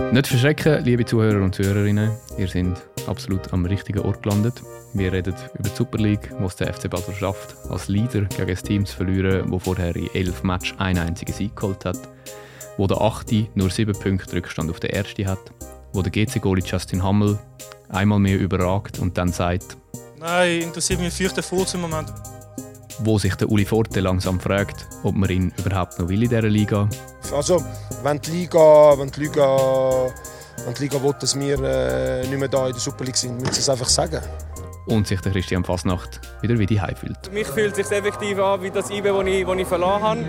Nicht verschrecken, liebe Zuhörer und Zuhörerinnen, ihr seid absolut am richtigen Ort gelandet. Wir reden über die Super League, wo es der FC Basel schafft, als Leader gegen ein Team zu verlieren, das vorher in 11 Matches einen einzigen Sieg geholt hat, wo der 8. nur 7 Punkte Rückstand auf den 1. hat, wo der GC-Goalie Justin Hammel einmal mehr überragt und dann sagt: Nein, interessiert mich fürchte Furz im Moment. Wo sich der Uli Forte langsam fragt, ob man ihn überhaupt noch will in dieser Liga. Also, wenn die Liga will, dass wir nicht mehr da in der Super League sind, müssen sie es einfach sagen. Und sich der Christian Fasnacht wieder wie die Heim fühlt. Für mich fühlt es sich effektiv an wie das IB, das ich verloren habe.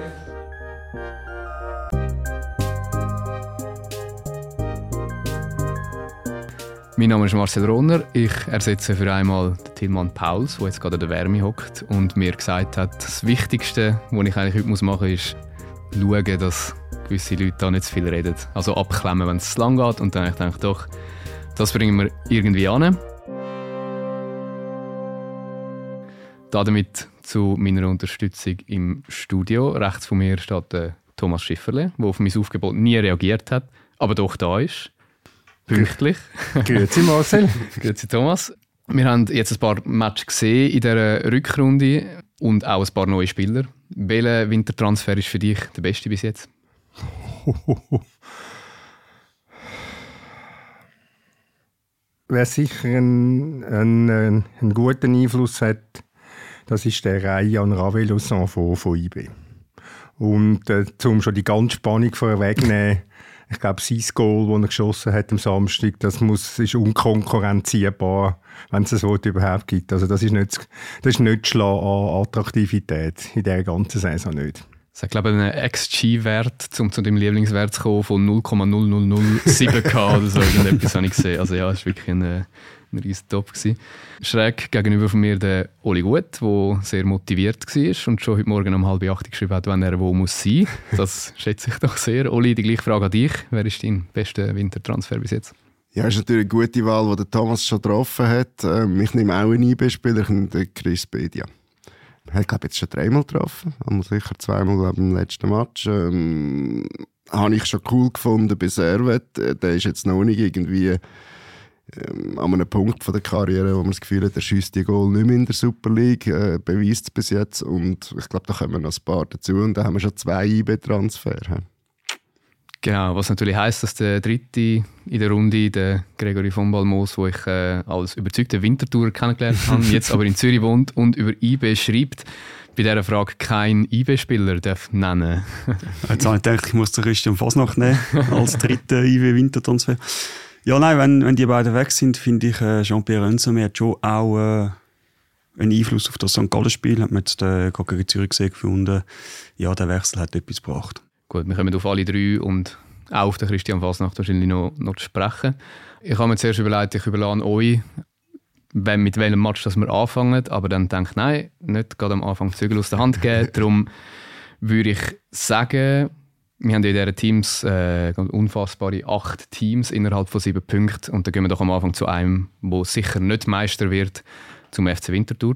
Mein Name ist Marcel Rohner. Ich ersetze für einmal den Tilman Pauls, der jetzt gerade in der Wärme hockt und mir gesagt hat, das Wichtigste, was ich eigentlich heute machen muss, ist schauen, dass gewisse Leute da nicht zu viel reden. Also abklemmen, wenn es zu lang geht. Und dann habe ich gedacht, doch, das bringen wir irgendwie an. Damit zu meiner Unterstützung im Studio. Rechts von mir steht Thomas Schifferle, der auf mein Aufgebot nie reagiert hat, aber doch da ist. Pünktlich. Grüezi Marcel. Grüezi Thomas. Wir haben jetzt ein paar Matches gesehen in dieser Rückrunde und auch ein paar neue Spieler. Welcher Wintertransfer ist für dich der beste bis jetzt? Wer sicher einen guten Einfluss hat, das ist der Ryan Raveloson von IB. Und um schon die ganze Spannung vorwegzunehmen, ich glaube, sein Goal, das er geschossen hat am Samstag, ist unkonkurrenzierbar, wenn es das Wort überhaupt gibt. Also das ist nicht Schlag an Attraktivität in dieser ganzen Saison nicht. Es hat, glaube ich, einen XG-Wert, um zu deinem Lieblingswert zu kommen, von 0,0007 oder so. Irgendetwas habe ich gesehen. Also ja, es war wirklich ein riesen Top. Schräg gegenüber von mir der Oli Gut, der sehr motiviert war und schon heute Morgen um 7:30 geschrieben hat, wenn er wo muss sein. Das schätze ich doch sehr. Oli, die gleiche Frage an dich. Wer ist dein bester Wintertransfer bis jetzt? Ja, ist natürlich eine gute Wahl, die der Thomas schon getroffen hat. Ich nehme auch einen IB-Spieler, den Chris Bedia. Er hat, glaube ich, jetzt schon 3-mal getroffen. Einmal sicher 2-mal im letzten Match. Habe ich schon cool gefunden bei Servet. Der ist jetzt noch nicht irgendwie an einem Punkt von der Karriere, wo man das Gefühl hat, er schiesst die Goal nicht mehr in der Super League. Beweist es bis jetzt. Und ich glaube, da kommen noch ein paar dazu. Und da haben wir schon 2 IB-Transfer. Genau, was natürlich heisst, dass der dritte in der Runde, der Gregory von Balmos, den ich als überzeugter Wintertourer kennengelernt habe, jetzt aber in Zürich wohnt und über IB schreibt, bei dieser Frage kein IB-Spieler darf nennen. Jetzt habe ich gedacht, ich muss den Christian Fasnacht nehmen als dritten IB-Wintertransfer. Ja, nein, wenn die beiden weg sind, finde ich, Jean-Pierre Ensome hat schon auch einen Einfluss auf das St. Gallen-Spiel. Hat man jetzt gerade gegen Zürich gesehen gefunden. Ja, der Wechsel hat etwas gebracht. Gut, wir kommen auf alle 3 und auch auf den Christian Fasnacht wahrscheinlich noch zu sprechen. Ich habe mir zuerst überlegt, ich überlasse euch, mit welchem Match dass wir anfangen, aber dann denke ich, nein, nicht gerade am Anfang Zügel aus der Hand geben. Darum würde ich sagen, wir haben in diesen Teams unfassbare 8 Teams innerhalb von 7 Punkten und dann gehen wir doch am Anfang zu einem, der sicher nicht Meister wird, zum FC Winterthur,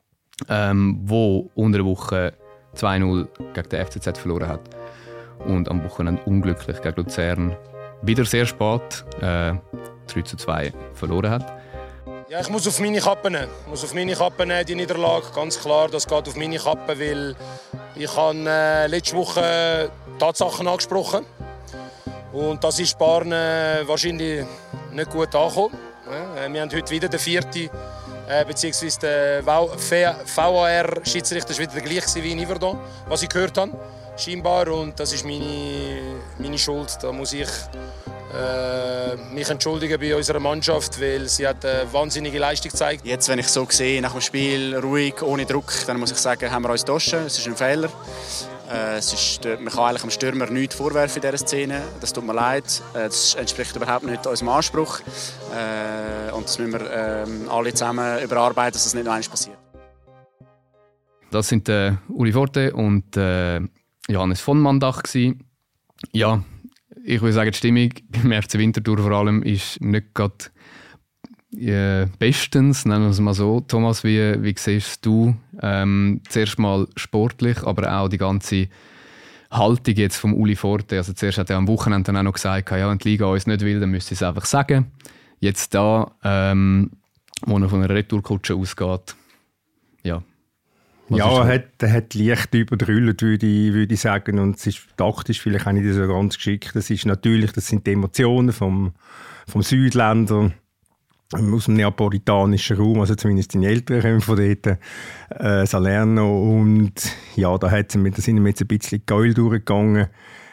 wo unter der Woche 2-0 gegen den FCZ verloren hat. Und am Wochenende unglücklich gegen Luzern wieder sehr spät 3-2 verloren hat. Ja, ich muss auf meine Kappe nehmen. Die Niederlage, ganz klar, das geht auf meine Kappe, weil ich habe letzte Woche Tatsachen angesprochen und das ist bei wahrscheinlich nicht gut angekommen. Wir haben heute wieder den 4. beziehungsweise der VAR-Schiedsrichter war wieder der gleiche wie in Yverdon, was ich gehört habe. Scheinbar, und das ist meine Schuld. Da muss ich mich entschuldigen bei unserer Mannschaft, weil sie hat eine wahnsinnige Leistung gezeigt. Jetzt, wenn ich so sehe, nach dem Spiel ruhig, ohne Druck, dann muss ich sagen, haben wir uns getauscht. Es ist ein Fehler. Man kann eigentlich dem Stürmer nichts vorwerfen in dieser Szene. Das tut mir leid. Das entspricht überhaupt nicht unserem Anspruch. Und das müssen wir alle zusammen überarbeiten, dass das nicht noch einmal passiert. Das sind Uli Forte und Johannes von Mandach gewesen. Ja, ich würde sagen, die Stimmung beim FC Winterthur vor allem ist nicht gerade bestens, nennen wir es mal so. Thomas, wie siehst du zuerst mal sportlich, aber auch die ganze Haltung jetzt vom Uli Forte. Also zuerst hat er am Wochenende dann auch noch gesagt, ja, wenn die Liga uns nicht will, dann müsste es einfach sagen. Jetzt da, wo er von einer Retourkutsche ausgeht, ja. Ja, er hat leicht überdrüllt, würde ich sagen. Und es ist taktisch vielleicht auch nicht so ganz geschickt. Das sind die Emotionen vom Südländer, aus dem neapolitanischen Raum, also zumindest die Eltern kommen von dort, Salerno. Und ja, da sind wir jetzt ein bisschen geil durchgegangen.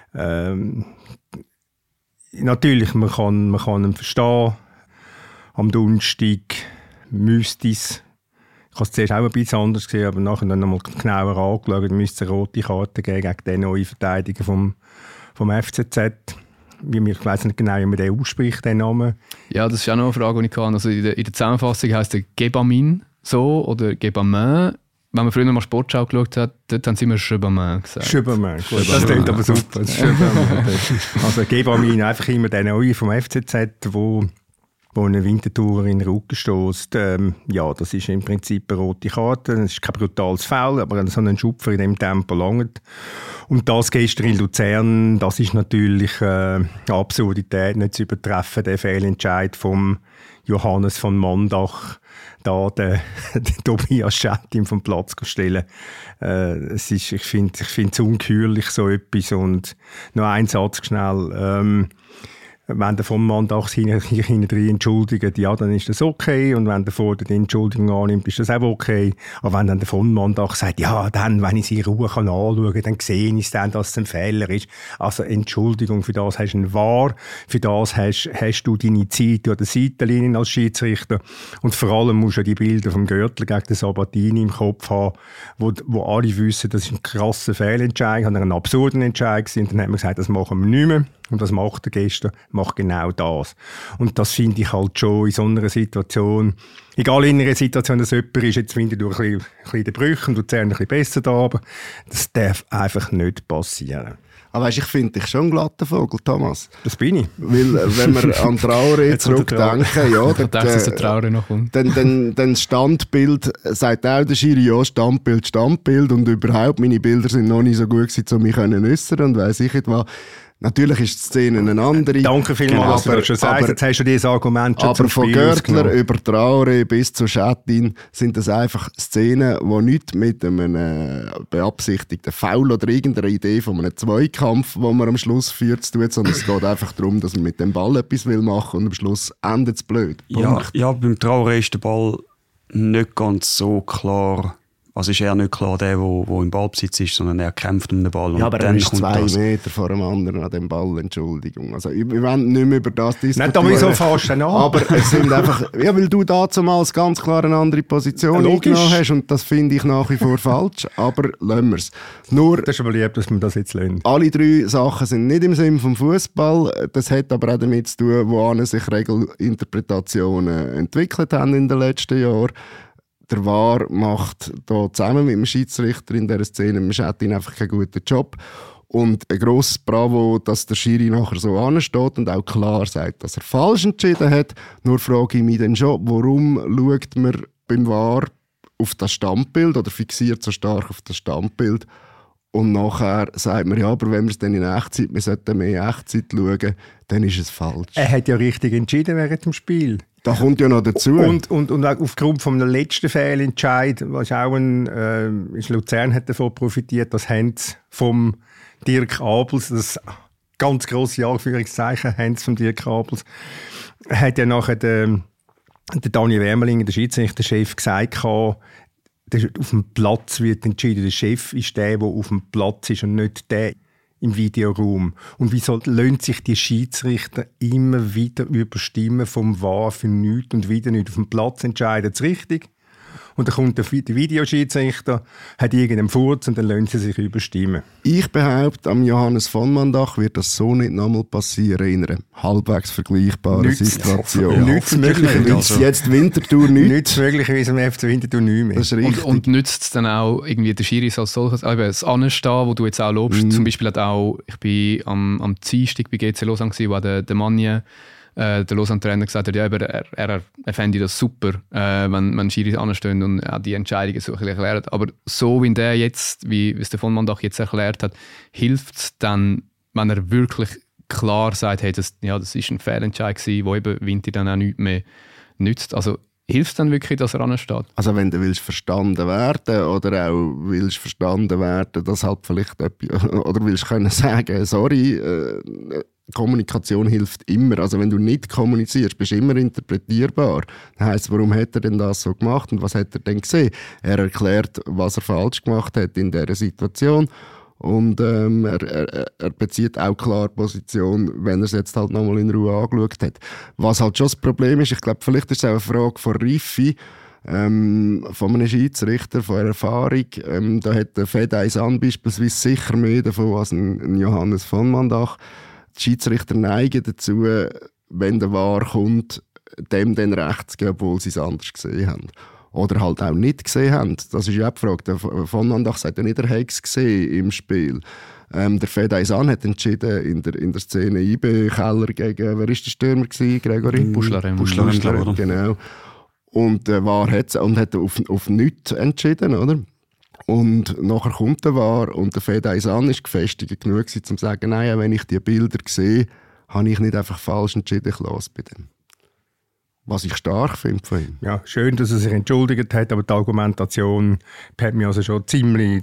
Natürlich, man kann ihn verstehen. Am Donnerstag müsste es, ich habe es zuerst auch ein bisschen anders gesehen, aber nachher dann nochmal genauer angeschaut, müsste es eine rote Karte geben gegen den neuen Verteidiger vom FCZ. Ich weiss nicht genau, wie man den ausspricht, den Namen. Ja, das ist auch noch eine Frage, die ich kann. Also in der Zusammenfassung heisst er Gebamin so oder Gebamin. Wenn man früher mal Sportschau geschaut hat, dort haben sie immer Schöbermann gesagt. Schöbermann, gut. Das klingt aber super. Also Gebamin, einfach immer der neue vom FCZ, wo eine Wintertour in den Rücken stößt. Ja, das ist im Prinzip eine rote Karte. Es ist kein brutales Foul, aber so einen Schupfer in diesem Tempo langt. Und das gestern in Luzern, das ist natürlich eine Absurdität, nicht zu übertreffen, der Fehlentscheid vom Johannes von Mandach, da den Tobias Schettin vom Platz zu stellen. Ich finde es ungeheuerlich, so etwas. Und noch ein Satz schnell. Wenn der von Mandach sich hinten entschuldigt, ja, dann ist das okay. Und wenn der vorne die Entschuldigung annimmt, ist das auch okay. Aber wenn dann der von Mandach sagt, ja, dann, wenn ich sie in Ruhe anschauen kann, dann sehe ich dann, dass es ein Fehler ist. Also Entschuldigung, für das hast du einen VAR, für das hast du deine Zeit an der Seitenlinie als Schiedsrichter. Und vor allem musst du die Bilder vom Görtler gegen den Sabatini im Kopf haben, wo alle wissen, das ist ein krasser Fehlentscheid, einen absurden Entscheid gewesen. Und dann haben wir gesagt, das machen wir nicht mehr. Und was macht er gestern? Macht genau das. Und das finde ich halt schon in so einer Situation, egal in einer Situation, dass jemand ist, jetzt Winterthur ein bisschen den Brüchen und Luzern ein bisschen besser da, aber das darf einfach nicht passieren. Aber weißt, ich finde dich schon ein glatter Vogel, Thomas. Das bin ich. Weil, wenn wir an Traoré zurückdenken, dann Standbild, sagt auch der Schiri, ja, Standbild und überhaupt, meine Bilder sind noch nicht so gut gewesen, um mich äußern und weiss ich nicht was. Natürlich ist die Szene eine andere. Danke vielmals, dass du schon sagst. Jetzt hast du dieses Argument schon aber von Görtler über Traoré bis zu Schettin sind das einfach Szenen, die nicht mit einem beabsichtigten Foul oder irgendeiner Idee von einem Zweikampf, den man am Schluss führt, zu tun, sondern es geht einfach darum, dass man mit dem Ball etwas machen will und am Schluss endet es blöd. Ja, beim Traoré ist der Ball nicht ganz so klar. Also ist er nicht klar der im Ballbesitz ist, sondern er kämpft um den Ball. Ja, aber er ist 2 Meter vor dem anderen an dem Ball, Entschuldigung. Also wir wollen nicht mehr über das diskutieren. Nicht, aber wieso fährst du denn an? Aber es sind einfach, ja, weil du damals ganz klar eine andere Position eingenommen hast und das finde ich nach wie vor falsch, aber lassen wir es. Nur, das ist aber lieb, dass wir das jetzt lernen. Alle 3 Sachen sind nicht im Sinn vom Fußball. Das hat aber auch damit zu tun, wo sich Regelinterpretationen entwickelt haben in den letzten Jahren. Der VAR macht da zusammen mit dem Schiedsrichter in dieser Szene, mit Schettin, einfach keinen guten Job. Und ein grosses Bravo, dass der Schiri nachher so ansteht und auch klar sagt, dass er falsch entschieden hat. Nur frage ich mich dann schon, warum schaut man beim VAR auf das Standbild oder fixiert so stark auf das Standbild und nachher sagt man, ja, aber wenn wir es dann in Echtzeit, wir sollten mehr Echtzeit schauen, dann ist es falsch. Er hat ja richtig entschieden während dem Spiel. Da kommt ja noch dazu. Und aufgrund vom letzten Fehlentscheid, was auch Luzern hat davon profitiert, das Hands vom Dirk Abels, das ganz grosse Anführungszeichen, Hands vom Dirk Abels, hat ja nachher der Daniel Wermeling, der Schiedsrichterchef, gesagt, auf dem Platz wird entschieden. Der Chef ist der auf dem Platz ist und nicht der im Videoraum. Und wieso lassen sich die Schiedsrichter immer wieder überstimmen vom VAR für nichts und wieder nicht? Auf dem Platz entscheidet es richtig. Und dann kommt der Videoschiedsrichter, hat irgendeinen Furz und dann lassen sie sich überstimmen. Ich behaupte, am Johannes von Mandach wird das so nicht nochmal passieren in einer halbwegs vergleichbaren Situation. Nichts möglicherweise. Jetzt Winterthur nichts. Nichts möglicherweise am FC Winterthur nicht mehr. Das ist richtig. Und nützt es dann auch irgendwie der Schiris als solches, das Anstehen, wo du jetzt auch lobst. Zum Beispiel hat auch, ich bin am Dienstag bei GC Lausanne, wo der Manje der Lausanne-Trainer gesagt hat, ja, aber er fände das super, wenn Schiris anstehen und auch die Entscheidungen so ein bisschen erklären. Aber so wie der jetzt, wie es der von Mandach jetzt erklärt hat, hilft es dann, wenn er wirklich klar sagt, hey, das ist ein Fehlentscheid gewesen, wo eben Winter dann auch nichts mehr nützt. Also hilft es dann wirklich, dass er ansteht? Also wenn du willst verstanden werden oder auch willst verstanden werden, dass halt vielleicht oder willst können sagen, sorry, Kommunikation hilft immer. Also wenn du nicht kommunizierst, bist du immer interpretierbar. Das heisst, warum hat er denn das so gemacht und was hat er denn gesehen? Er erklärt, was er falsch gemacht hat in dieser Situation. Und er bezieht auch klar Position, wenn er es jetzt halt nochmal in Ruhe angeschaut hat. Was halt schon das Problem ist, ich glaube, vielleicht ist es auch eine Frage von Reife, von einem Schiedsrichter, von Erfahrung. Da hat der Fed Eisan beispielsweise sicher mehr davon als ein Johannes von Mandach. Die Schiedsrichter neigen dazu, wenn der VAR kommt, dem dann recht zu geben, obwohl sie es anders gesehen haben. Oder halt auch nicht gesehen haben. Das ist ja auch die Frage. Der von Mandach sagt ja nicht, er hätte es gesehen im Spiel. Der Fed Eisan hat entschieden in der Szene IB-Keller gegen, wer war der Stürmer gewesen, Gregory? Buschlarem, genau. Und VAR hat auf nichts entschieden, oder? Und nachher kommt der VAR und der Fed Eisan ist gefestigt genug, um zu sagen, nein, wenn ich die Bilder sehe, habe ich nicht einfach falsch entschieden, ich lasse bei dem. Was ich stark finde von ihm. Ja, schön, dass er sich entschuldigt hat, aber die Argumentation hat mich also schon ziemlich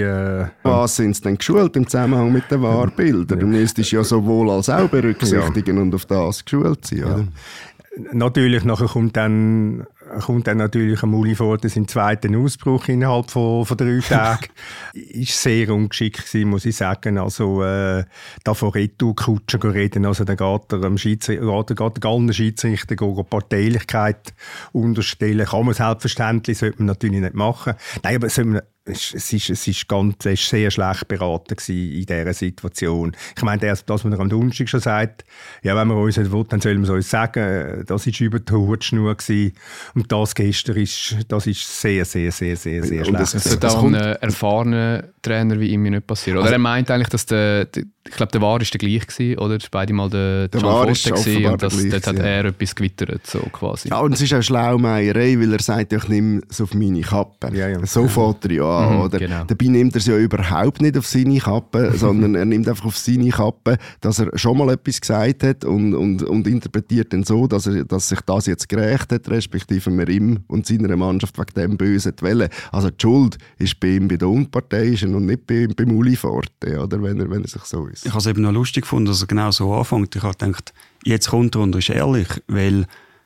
Was sind sie denn geschult im Zusammenhang mit den Wahrbildern? Du müsstest ja sowohl als auch berücksichtigen und auf das geschult sein, oder? Natürlich, nachher kommt dann natürlich am Uli vor, seinen zweiten Ausbruch innerhalb von 3 Tagen. Ist sehr ungeschickt gewesen, muss ich sagen. Also, da von Retour-Kutschen reden, also da geht er allen Schiedsrichter Parteilichkeit unterstellen. Kann man selbstverständlich, sollte man natürlich nicht machen. Nein, aber es ist sehr schlecht beraten in dieser Situation. Ich meine, das, was man am Donnerstag schon sagt, ja, wenn man uns nicht will, dann sollen wir es uns sagen, das war über die Hutschnur gewesen. Und das gestern das ist sehr, sehr, sehr, sehr, sehr schlecht. Das sollte auch einem erfahrenen Trainer wie ihm nicht passieren. Oder also, er meint eigentlich, dass ich glaube, der VAR war der gleich gewesen, oder? Das war beide mal der John Forte gewesen, und dort hat er etwas gewittert, so quasi. Ja, und es ist auch Schlaumeierei, weil er sagt, ich nehme es auf meine Kappe. Ja. So fährt er ja an, oder? Genau. Dabei nimmt er es ja überhaupt nicht auf seine Kappe, sondern er nimmt einfach auf seine Kappe, dass er schon mal etwas gesagt hat und interpretiert dann so, dass sich das jetzt gerecht hat, respektive man ihm und seiner Mannschaft wegen dem böse Welle. Also die Schuld ist bei ihm bei der Unparteiischen und nicht beim Uli Forte, oder? Wenn er sich so ist. Ich habe es eben noch lustig gefunden, dass er genau so anfängt. Ich habe gedacht, jetzt kommt er und ist ehrlich, weil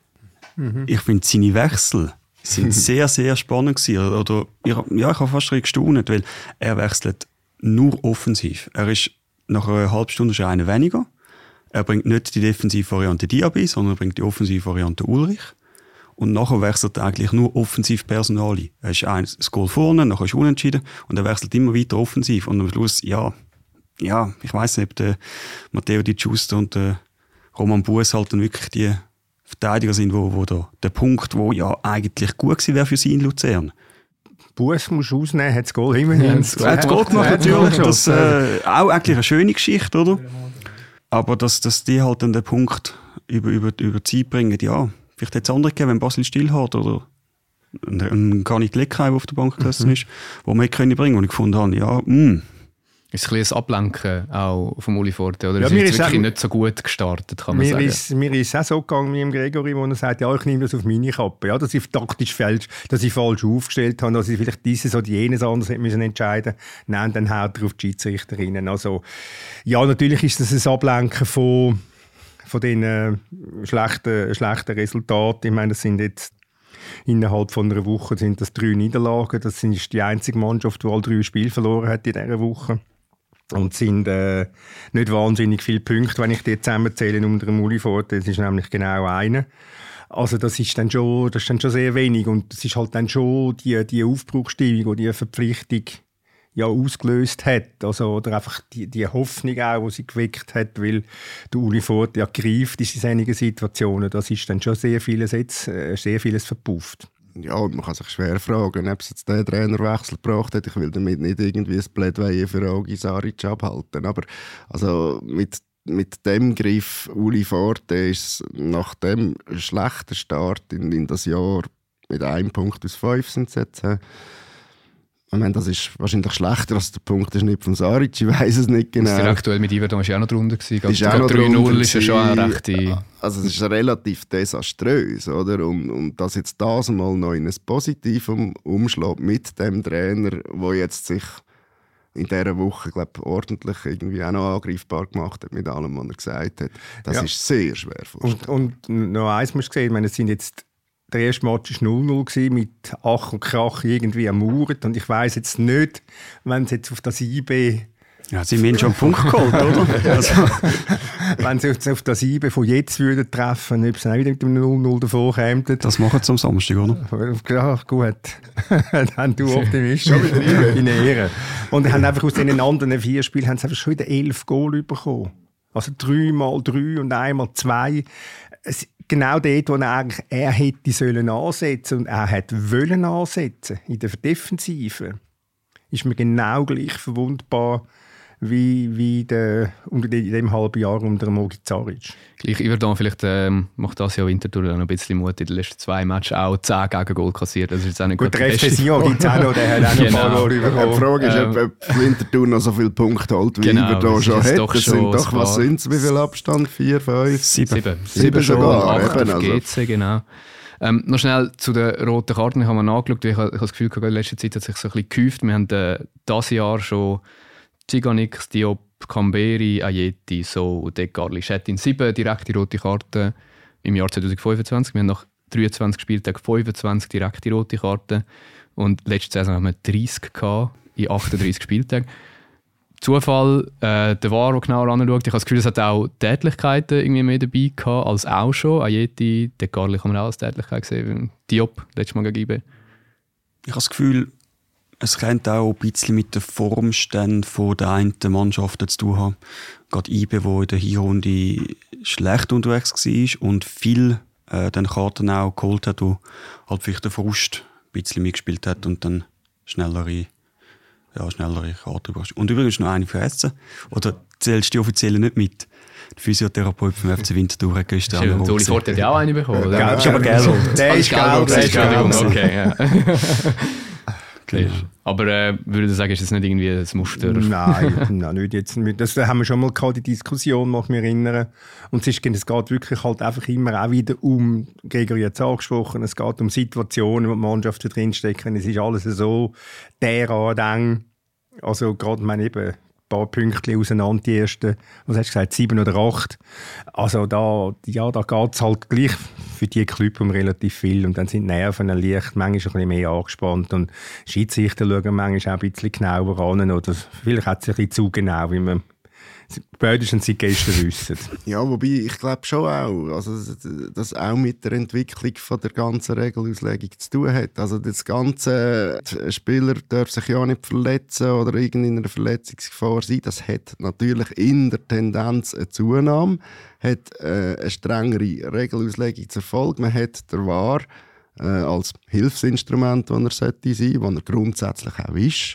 ich finde, seine Wechsel sind sehr, sehr spannend gewesen. Oder, ich habe fast gestaunt, weil er wechselt nur offensiv. Er ist nach einer halben Stunde schon einer weniger. Er bringt nicht die defensive Variante Diaby, sondern er bringt die offensive Variante Ulrich. Und nachher wechselt er eigentlich nur offensiv Personal ein. Er ist das Goal vorne, nachher ist unentschieden und er wechselt immer weiter offensiv. Und am Schluss, ja, ich weiss nicht, ob der Matteo Di Giusto und der Roman Buess halt dann wirklich die Verteidiger sind, wo der Punkt, wo ja eigentlich gut gewesen wäre für sie in Luzern. Buess musst du ausnehmen, hat das Goal immerhin. Hat das Goal gemacht, natürlich. Das auch eigentlich eine schöne Geschichte, oder? Aber dass die halt dann den Punkt über die Zeit bringen, ja, vielleicht hätte es andere gegeben, wenn Basel stillhält oder ein Garnik Leckheim, der auf der Bank gesessen ist, wo man bringen können, und ich gefunden habe, ja, ist ein bisschen ein Ablenken auch vom Uli Forte, oder? Ja, ist jetzt wirklich nicht so gut gestartet, kann man sagen. Mir ist es auch so gegangen mit dem Gregory, wo er sagt, ja, ich nehme das auf meine Kappe. Ja, dass ich taktisch falsch aufgestellt habe, dass ich vielleicht dieses oder jenes anders hätte müssen entscheiden. Nein, dann haut er auf die Schiedsrichterinnen. Also, ja, natürlich ist das ein Ablenken von den schlechten Resultaten. Ich meine, das sind jetzt innerhalb von einer Woche sind das 3 Niederlagen. Das ist die einzige Mannschaft, die alle 3 Spiele verloren hat in dieser Woche. Und es sind nicht wahnsinnig viele Punkte, wenn ich die zusammenzähle unter dem Uli Forte. Das ist nämlich genau einer. Also das ist dann schon sehr wenig. Und es ist halt dann schon die Aufbruchsstimmung, die Verpflichtung ja ausgelöst hat. Also, oder einfach die Hoffnung auch, die sie geweckt hat, weil der Uli Forte ja greift in solchen Situationen. Das ist dann schon sehr vieles verpufft. Ja, und man kann sich schwer fragen, ob es jetzt den Trainerwechsel gebracht hat. Ich will damit nicht irgendwie ein Plädoyer für Augi Saric abhalten. Aber also mit mit dem Griff Uli Forte ist nach dem schlechten Start in das Jahr mit 1 Punkt aus 5 sind es jetzt. Ich meine, das ist wahrscheinlich schlechter als der Punkt ist nicht von Saric, ich weiss es nicht genau. Das aktuell mit Iverdon war ja auch noch drunter. Ist auch noch 3-0 ist ja schon eine rechte... Also es ist relativ desaströs, oder? Und dass jetzt das mal noch in ein Positivum umschlägt mit dem Trainer, der jetzt sich in dieser Woche, glaube ordentlich irgendwie auch noch angreifbar gemacht hat mit allem, was er gesagt hat. Das ist sehr schwer vorstellbar. Und noch eins musst du sehen, ich meine, es sind jetzt... Der erste Match war 0-0 mit Ach und Krach irgendwie ermauert. Und ich weiss jetzt nicht, wenn sie jetzt auf das IB... Ja, sie haben schon einen Punkt geholt, oder? Also. Wenn sie jetzt auf das IB von jetzt würden treffen, ob sie auch wieder mit dem 0-0 davor kämen. Das machen sie am Samstag, oder? Ja, gut. Dann du Optimist. Schon wieder in Ehre. Und haben einfach aus den anderen 4 Spielen haben sie einfach schon wieder 11 Goal bekommen. Also 3x3 und 1x2. Genau dort, wo er hätte sollen ansetzen und er hätte wollen ansetzen in der Defensive, ist mir genau gleich verwundbar wie in dem halben Jahr unter Mogi Zaric. Gleich Iverdon, vielleicht macht das ja Winterthur noch ein bisschen Mut. In den letzten 2 Matches auch 10 Gegengol kassiert. Das ist jetzt auch nicht gut, der FC Sion gibt es auch noch, der hat auch noch ein paar Goal bekommen. Die Frage ist, ob Winterthur noch so viele Punkte holt, wie Iverdon schon hat. Das sind doch, was sind es, wie viel Abstand? 4, 5? 7 sogar. 8 auf GC, genau. Noch schnell zu den roten Karten. Ich habe mal nachgeschaut, ich habe das Gefühl, in letzter Zeit hat sich so ein bisschen gehäuft. Wir haben dieses Jahr schon Ziganik, Diop, Kamberi, Ayeti, So, Degarli, Schettin 7 direkte rote Karten im Jahr 2025. Wir haben nach 23 Spieltagen 25 direkte rote Karten und letzte Saison haben wir 30 gehabt, in 38 Spieltagen. Zufall, der VAR, der genauer anschaut, ich habe das Gefühl, es hat auch Tätlichkeiten irgendwie mehr dabei gehabt als auch schon. Ayeti, Degarli kann man auch als Tätlichkeit sehen, Diop, letztes Mal gegen IB. Ich habe das Gefühl, es könnte auch ein bisschen mit den Formständen der einen Mannschaften zu tun haben. Gerade IB, wo in der Hinrunde schlecht unterwegs war und viel den Karten auch geholt hat, wo halt vielleicht der Frust ein bisschen mitgespielt hat und dann schnellere Karten brauchst. Und übrigens noch eine vergessen. Oder zählst du die offiziell nicht mit? Der Physiotherapeut vom FC Winterthur hat gestern auch. Uli Forte hat ja auch eine bekommen. Gelb ist aber gelb. Der ist gelb. Okay, ja. Genau. Aber würde ich sagen, ist das nicht irgendwie ein Muster? Nein, nicht jetzt. Das haben wir schon mal gehabt, die Diskussion, mag ich mich erinnern. Und es geht wirklich halt einfach immer auch wieder um, Gregory hat es angesprochen, es geht um Situationen, wo die Mannschaften drinstecken. Es ist alles so derart eng. Also gerade, eben ein paar Pünktchen auseinander, die ersten, was hast du gesagt, 7 oder 8. Also da geht es halt gleich für die Clubs um relativ viel und dann sind die Nerven leicht, manchmal ein bisschen mehr angespannt und Schiedsrichter schauen manchmal auch ein bisschen genauer an oder vielleicht hat es ein bisschen zu genau, wie man spätestens seit gestern wissen. Ja, wobei ich glaube schon auch, also das auch mit der Entwicklung von der ganzen Regelauslegung zu tun hat. Also das ganze Spieler darf sich ja nicht verletzen oder irgendeiner Verletzungsgefahr sein. Das hat natürlich in der Tendenz eine Zunahme, hat eine strengere Regelauslegung zur Folge. Man hat der VAR als Hilfsinstrument, das er sollte sein, was er grundsätzlich auch ist.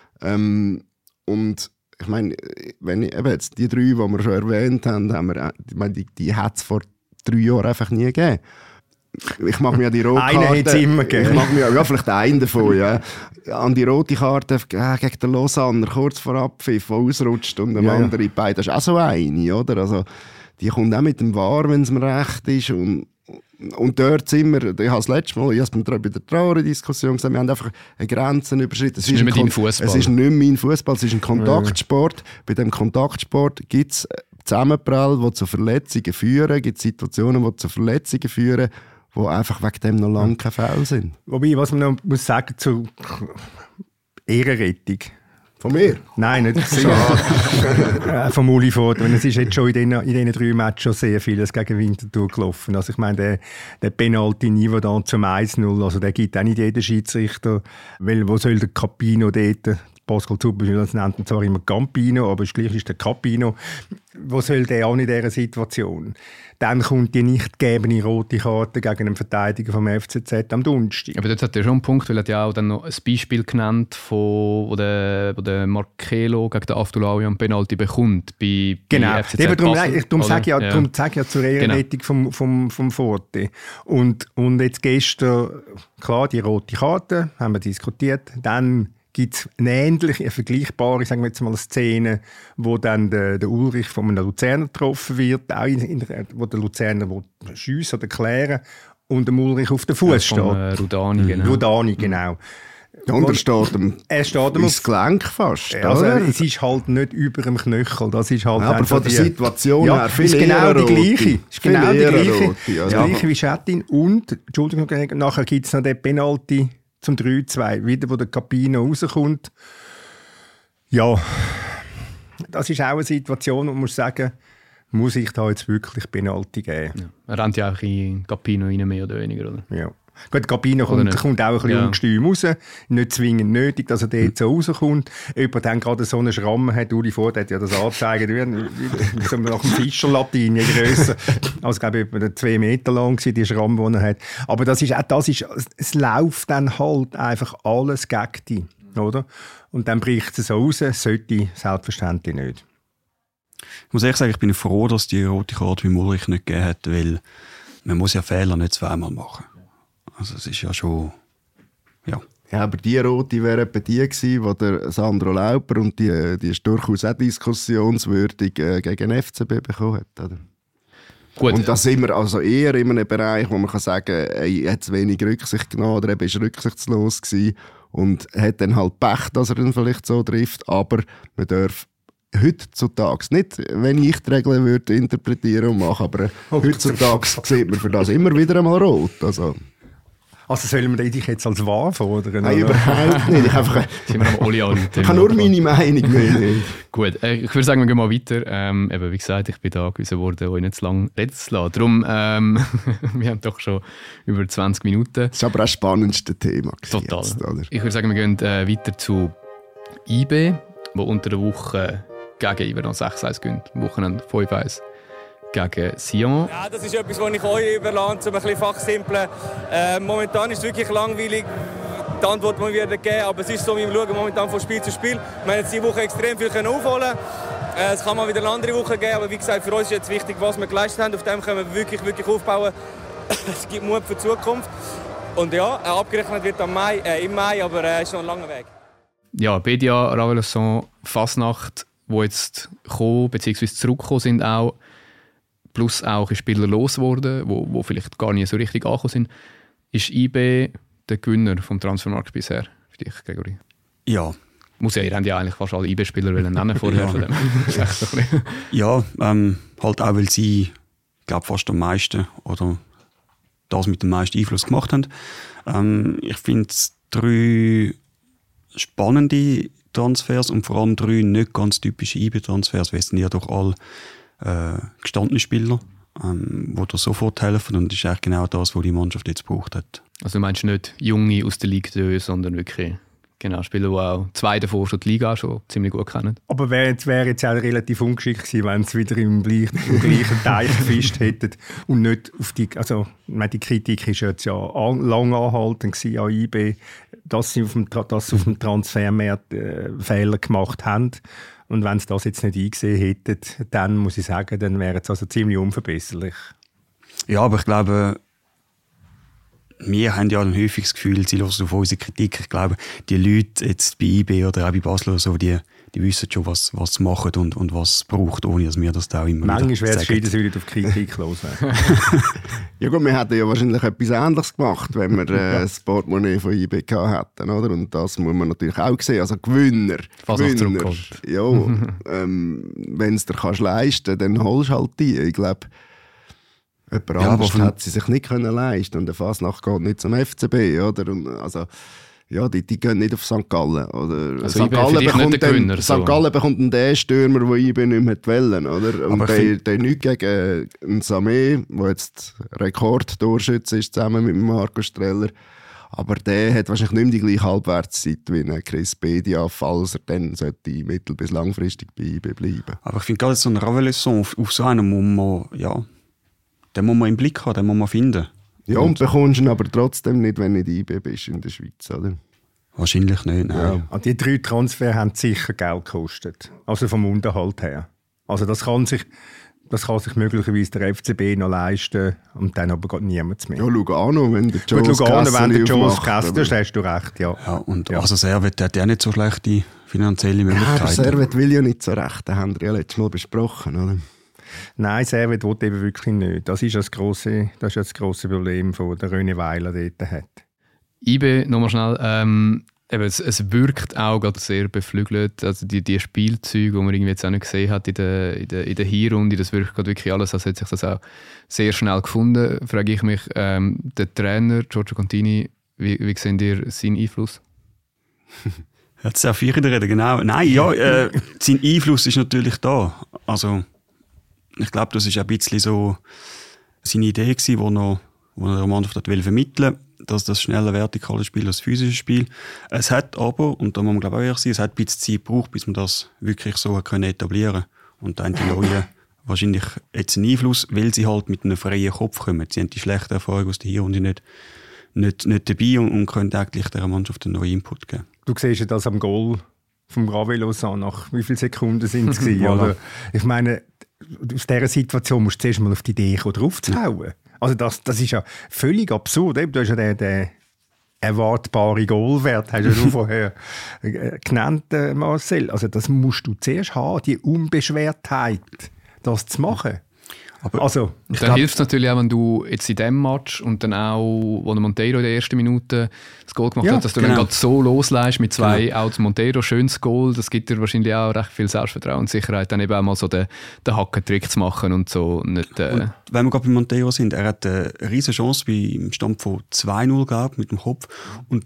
Und ich meine, wenn jetzt die 3, die wir schon erwähnt haben, die hat es vor 3 Jahren einfach nie gegeben. Ich mag mich an die rote Karte... Eine hat es immer gegeben. Ich mag mich, ja, vielleicht einen davon, ja. An die rote Karte gegen den Lausanne, kurz vor Abpfiff, der ausrutscht und der andere Bein. Das ist auch so eine, oder? Also, die kommt auch mit dem VAR, wenn es mir recht ist. Und dort sind wir, ich habe das letzte Mal, ich habe es bei der Trauer-Diskussion gesagt, wir haben einfach eine Grenze überschritten. Es ist nicht mein Fußball. Es ist nicht mein Fußball, es ist ein Kontaktsport. Bei dem Kontaktsport gibt es Zusammenprall, die zu Verletzungen führen, gibt es Situationen, die zu Verletzungen führen, die einfach wegen dem noch lange keine Fälle sind. Wobei, was man noch muss sagen zur Ehrenrettung. Von mir? Nein, nicht vom Uli Forte. Es ist jetzt schon in diesen 3 Matches schon sehr vieles gegen Winterthur gelaufen. Also ich meine, der Penalty-Niveau dann zum 1-0, also der gibt auch nicht jeder Schiedsrichter, weil wo soll der Capino dort Pascal Zuber nennt ihn zwar immer Campino, aber gleich ist der Capino. Was soll der auch in dieser Situation? Dann kommt die nicht gegebene rote Karte gegen einen Verteidiger vom FCZ am Donnerstag. Aber dort hat er schon einen Punkt, weil er hat ja auch dann noch ein Beispiel genannt, wo der Marcelo gegen den Afdoulaoui einen Penalty bekommt bei FCZ Darum sage ich ja zur Ehrenrettung vom Forte. Und jetzt gestern, klar, die rote Karte, haben wir diskutiert, dann gibt es eine vergleichbare, sagen wir jetzt mal, Szene, wo dann der Ulrich von einem Luzerner getroffen wird, auch wo der Luzerner schiessen oder klären und der Ulrich auf den Fuß steht. Rudani, genau. Rudani, genau. Ja, und er steht ihm ins Gelenk fast. Also, es ist halt nicht über dem Knöchel. Das ist halt aber von der Situation her viel ist genau die gleiche. Ist genau die gleiche. Das gleiche wie Schettin. Und, Entschuldigung, nachher gibt es noch den Penalty zum 3-2, wieder wo der Capino rauskommt. Ja, das ist auch eine Situation, wo man muss sagen, muss ich da jetzt wirklich Penalty geben? Ja. Er rennt ja auch in Capino rein, mehr oder weniger, oder? Ja. Gut, Capino kommt auch ein bisschen ungestüm raus. Nicht zwingend nötig, dass er dort so rauskommt. Jemand dann gerade so einen Schramm hat, Uli Vogt hat ja das angezeigt, wie so nach dem Fischer-Latin, je grösser. Also, glaube ich, etwa 2 Meter lang war die Schramm, die er hat. Aber es läuft dann halt einfach alles gegen dich, oder? Und dann bricht es so raus, sollte selbstverständlich nicht. Ich muss ehrlich sagen, ich bin froh, dass die rote Karte beim Ulrich nicht gegeben hat, weil man muss ja Fehler nicht zweimal machen. Also es ist ja schon... Ja, aber die rote wäre etwa die gewesen, die der Sandro Lauper, und die ist durchaus auch diskussionswürdig, gegen FCB bekommen hat. Oder? Gut. Und da sind wir also eher in einem Bereich, wo man kann sagen, er hat zu wenig Rücksicht genommen oder er war rücksichtslos gewesen und hat dann halt Pech, dass er dann vielleicht so trifft. Aber man darf heutzutage, nicht wenn ich die Regeln würde interpretieren und machen, aber heutzutage sieht man für das immer wieder einmal rot. Also sollen wir dich jetzt als wahr fordern? Nein, überhaupt nicht. Ich habe nur meine Meinung. Nicht. Gut, ich würde sagen, wir gehen mal weiter. Eben, wie gesagt, ich bin da angewiesen worden, euch nicht zu lange reden zu lassen. Darum, wir haben doch schon über 20 Minuten. Das ist aber auch das spannendste Thema. Total. Jetzt, oder? Ich würde sagen, wir gehen weiter zu IB, wo unter der Woche gegen IB noch 6-1 gewinnt. Am Wochenende 5-1. Gegen Sion. Ja, das ist etwas, was ich euch überlasse, um ein bisschen fachsimpeln. Momentan ist es wirklich langweilig. Die Antwort muss ich wieder geben, aber es ist so, wir schauen momentan von Spiel zu Spiel. Wir haben jetzt diese Woche extrem viel aufholen. Es kann mal wieder eine andere Woche geben, aber wie gesagt, für uns ist jetzt wichtig, was wir geleistet haben. Auf dem können wir wirklich, wirklich aufbauen. Es gibt Mut für die Zukunft. Und ja, abgerechnet wird im Mai, aber es ist noch ein langer Weg. Ja, Bedia, Ravelasson, Fasnacht, die jetzt kommen bzw. zurückgekommen sind auch. Plus auch Spieler losgeworden, wo vielleicht gar nicht so richtig angekommen sind. Ist IB der Gewinner vom Transfermarkt bisher für dich, Gregory? Ja. Ihr habt ja eigentlich fast alle IB-Spieler nennen vorher. Von dem. Ja, halt auch, weil sie, glaube fast am meisten oder das mit dem meisten Einfluss gemacht haben. Ich finde es 3 spannende Transfers und vor allem 3 nicht ganz typische IB-Transfers, weil es sind ja doch alle gestandene Spieler, die da sofort helfen, und das ist eigentlich genau das, was die Mannschaft jetzt gebraucht hat. Also du meinst nicht Junge aus der Ligue 2, sondern wirklich Spieler, die auch 2 davor schon die Liga schon ziemlich gut kennen. Aber wäre jetzt auch relativ ungeschickt gewesen, wenn sie wieder im gleichen Teich gefischt hätten und nicht auf die... Also die Kritik war jetzt ja lang anhaltend an IB, dass sie auf dem Transfermarkt Fehler gemacht haben. Und wenn sie das jetzt nicht eingesehen hätten, dann muss ich sagen, dann wäre es also ziemlich unverbesserlich. Ja, aber ich glaube, wir haben ja häufig das Gefühl, sie hören auf unsere Kritik. Ich glaube, die Leute jetzt bei IB oder auch bei Basel oder so, die wissen schon, was sie machen und was es braucht, ohne dass wir das da auch immer manchmal wäre es schön, dass wir auf die Kritik hören. Ja gut, wir hätten ja wahrscheinlich etwas Ähnliches gemacht, wenn wir das Portemonnaie von IB gehabt hätten, oder? Und das muss man natürlich auch sehen. Also Gewinner. Ja, wenn es dir kannst leisten, dann holst du halt die. Ich glaube, jemand anderes hat sie sich nicht leisten können. Und der Fasnacht geht nicht zum FCB, oder? Und also, ja, die gehen nicht auf St. Gallen. Oder also St. Gallen bekommt den Stürmer, den IB nicht mehr wollen, oder? Und der nichts gegen einen Samé, der jetzt Rekordtorschütze ist, zusammen mit Marco Streller. Aber der hat wahrscheinlich nicht mehr die gleiche Halbwertszeit wie ein Chris Bedia, falls er dann mittel- bis langfristig bei IB bleiben. Aber ich finde gerade so eine Ravelisson auf so einen muss man, ja, den muss man im Blick haben, den muss man finden. Ja, und bekommst ihn aber trotzdem nicht, wenn du nicht IB bist in der Schweiz, oder? Wahrscheinlich nicht, nein. Ja. Die 3 Transfer haben sicher Geld gekostet. Also vom Unterhalt her. Also das kann sich möglicherweise der FCB noch leisten und dann aber geht niemand mehr. Ja, Lugano, wenn der Joe Kessler ist, hast du recht, ja. Ja, und also Servet hat ja nicht so schlechte finanzielle Möglichkeiten. Ja, aber Servet will ja nicht so recht, das haben wir ja letztes Mal besprochen, oder? Nein, Servet will eben wirklich nicht. Das ist das grosse Problem, das der René Weiler dort hat. IB, nochmal schnell, es wirkt auch gerade sehr beflügelt. Also die Spielzeuge, die man irgendwie jetzt auch nicht gesehen hat in der Hinrunde, das wirkt gerade wirklich alles, als hätte sich das auch sehr schnell gefunden. Frage ich mich, der Trainer Giorgio Contini, wie seht ihr seinen Einfluss? Jetzt darf ich reden, genau. Nein, ja, sein Einfluss ist natürlich da. Also, ich glaube, das war ein bisschen so seine Idee gewesen, wo er der Mannschaft vermitteln wollte, dass das schnelle vertikale Spiel als physisches Spiel. Es hat aber, und da muss man glaube ich auch ehrlich sein, es hat ein bisschen Zeit gebraucht, bis man das wirklich so etablieren konnte. Und da haben die Neuen wahrscheinlich jetzt einen Einfluss, weil sie halt mit einem freien Kopf kommen. Sie haben die schlechte Erfahrung aus der Hinrunde nicht dabei und können eigentlich der Mannschaft einen neuen Input geben. Du siehst ja das am Goal vom Ravelosan, nach wie vielen Sekunden sind es gewesen, oder? Ich meine, aus dieser Situation musst du zuerst mal auf die Idee kommen, drauf zu hauen. Also das ist ja völlig absurd. Du hast ja den erwartbaren Goalwert, hast du vorher genannt, Marcel. Also das musst du zuerst haben, die Unbeschwertheit, das zu machen. Aber also, dann hilft es natürlich auch, wenn du jetzt in diesem Match und dann auch, wo der Monteiro in der ersten Minute das Goal gemacht hat, dass du dann gerade so loslässt mit 2 Outs Monteiro, schönes Goal, das gibt dir wahrscheinlich auch recht viel Selbstvertrauen und Sicherheit, dann eben auch mal so den Hackentrick zu machen und so. Nicht, und wenn wir gerade bei Monteiro sind, er hat eine riesige Chance beim Stand von 2-0 gehabt mit dem Kopf und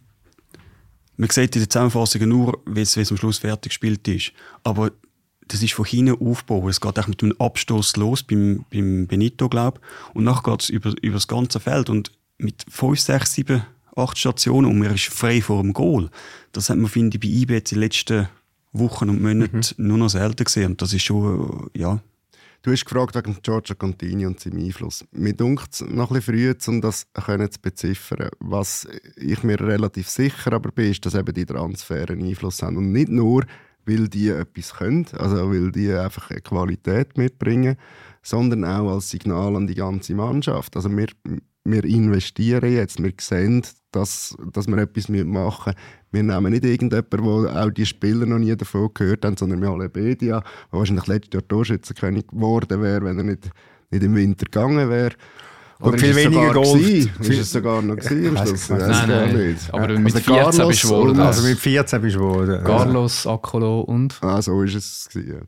man sieht in der Zusammenfassung nur, wie es am Schluss fertig gespielt ist. Aber das ist von hinten aufgebaut. Es geht auch mit einem Abstoß los beim Benito, glaube ich. Und nachher geht es über das ganze Feld. Und mit 5, 6, 7, 8 Stationen und man ist frei vor dem Goal. Das hat man, finde ich, bei IB jetzt in den letzten Wochen und Monaten nur noch selten gesehen. Und das ist schon, ja. Du hast gefragt wegen Giorgio Contini und seinem Einfluss. Mir dunkt es noch ein bisschen früh, um das zu beziffern. Was ich mir relativ sicher aber bin, ist, dass eben die Transfer einen Einfluss haben. Und nicht nur, weil die etwas können, also weil die einfach eine Qualität mitbringen, sondern auch als Signal an die ganze Mannschaft. Also wir investieren jetzt, wir sehen, dass wir etwas mitmachen. Wir nehmen nicht irgendjemanden, wo auch die Spieler noch nie davon gehört haben, sondern wir holen Bedia, der wahrscheinlich letztes Jahr Torschützenkönig geworden wäre, wenn er nicht im Winter gegangen wäre. Und viel weniger Goal. Ist es sogar noch gewesen am Schluss? Nein. Nicht. Aber mit 14 bist du geworden. Also mit 14 bist du geworden. Carlos, Akolo und? So ist es gewesen.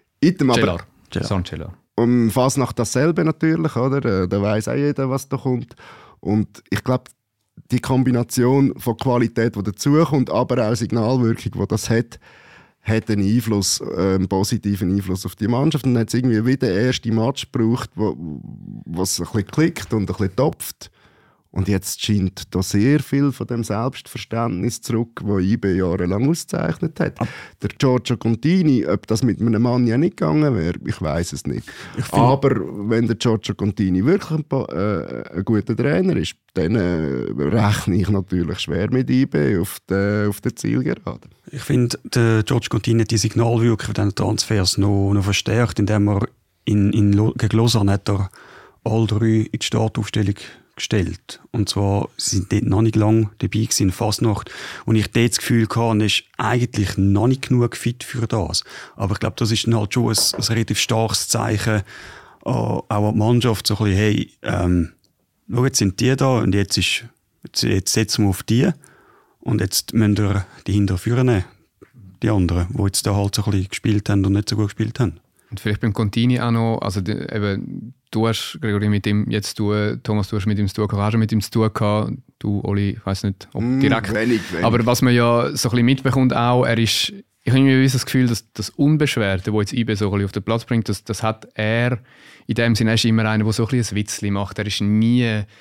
Cellar. Und Fasnacht dasselbe natürlich, oder? Da weiss auch jeder, was da kommt. Und ich glaube, die Kombination von Qualität, die dazukommt, aber auch Signalwirkung, die das hat einen Einfluss, einen positiven Einfluss auf die Mannschaft. Und dann hat es irgendwie wieder den ersten Match gebraucht, wo es ein bisschen klickt und ein bisschen topft. Und jetzt scheint da sehr viel von dem Selbstverständnis zurück, das IB jahrelang ausgezeichnet hat. Der Giorgio Contini, ob das mit einem Mann ja nicht gegangen wäre, ich weiß es nicht. Aber wenn der Giorgio Contini wirklich ein guter Trainer ist, dann rechne ich natürlich schwer mit IB auf der Zielgerade. Ich finde, der Giorgio Contini hat die Signalwirkung von diesen Transfers noch verstärkt, indem er gegen Lausanne hat er alle 3 in die Startaufstellung gestellt. Und zwar, sie sind dort noch nicht lange dabei gewesen, Fasnacht. Und ich dort das Gefühl hatte, er ist eigentlich noch nicht genug fit für das. Aber ich glaube, das ist dann halt schon ein relativ starkes Zeichen, auch an die Mannschaft, so ein bisschen, hey, schau, jetzt sind die da und jetzt setzen wir auf die und jetzt müssen wir die hinterher führen, die anderen, die jetzt da halt so ein bisschen gespielt haben und nicht so gut gespielt haben. Und vielleicht beim Contini auch noch, also eben, du hast, Gregory, mit ihm jetzt Thomas, du hast mit ihm zu tun gehabt, hast du mit ihm zu tun gehabt, du, Oli, ich weiss nicht, ob direkt. Wenig. Aber was man ja so ein bisschen mitbekommt auch, ich habe irgendwie das Gefühl, dass das Unbeschwerte, das jetzt IB so ein bisschen auf den Platz bringt, das hat er, in dem Sinne ist immer einer, der so ein bisschen ein Witzli macht. Er ist nie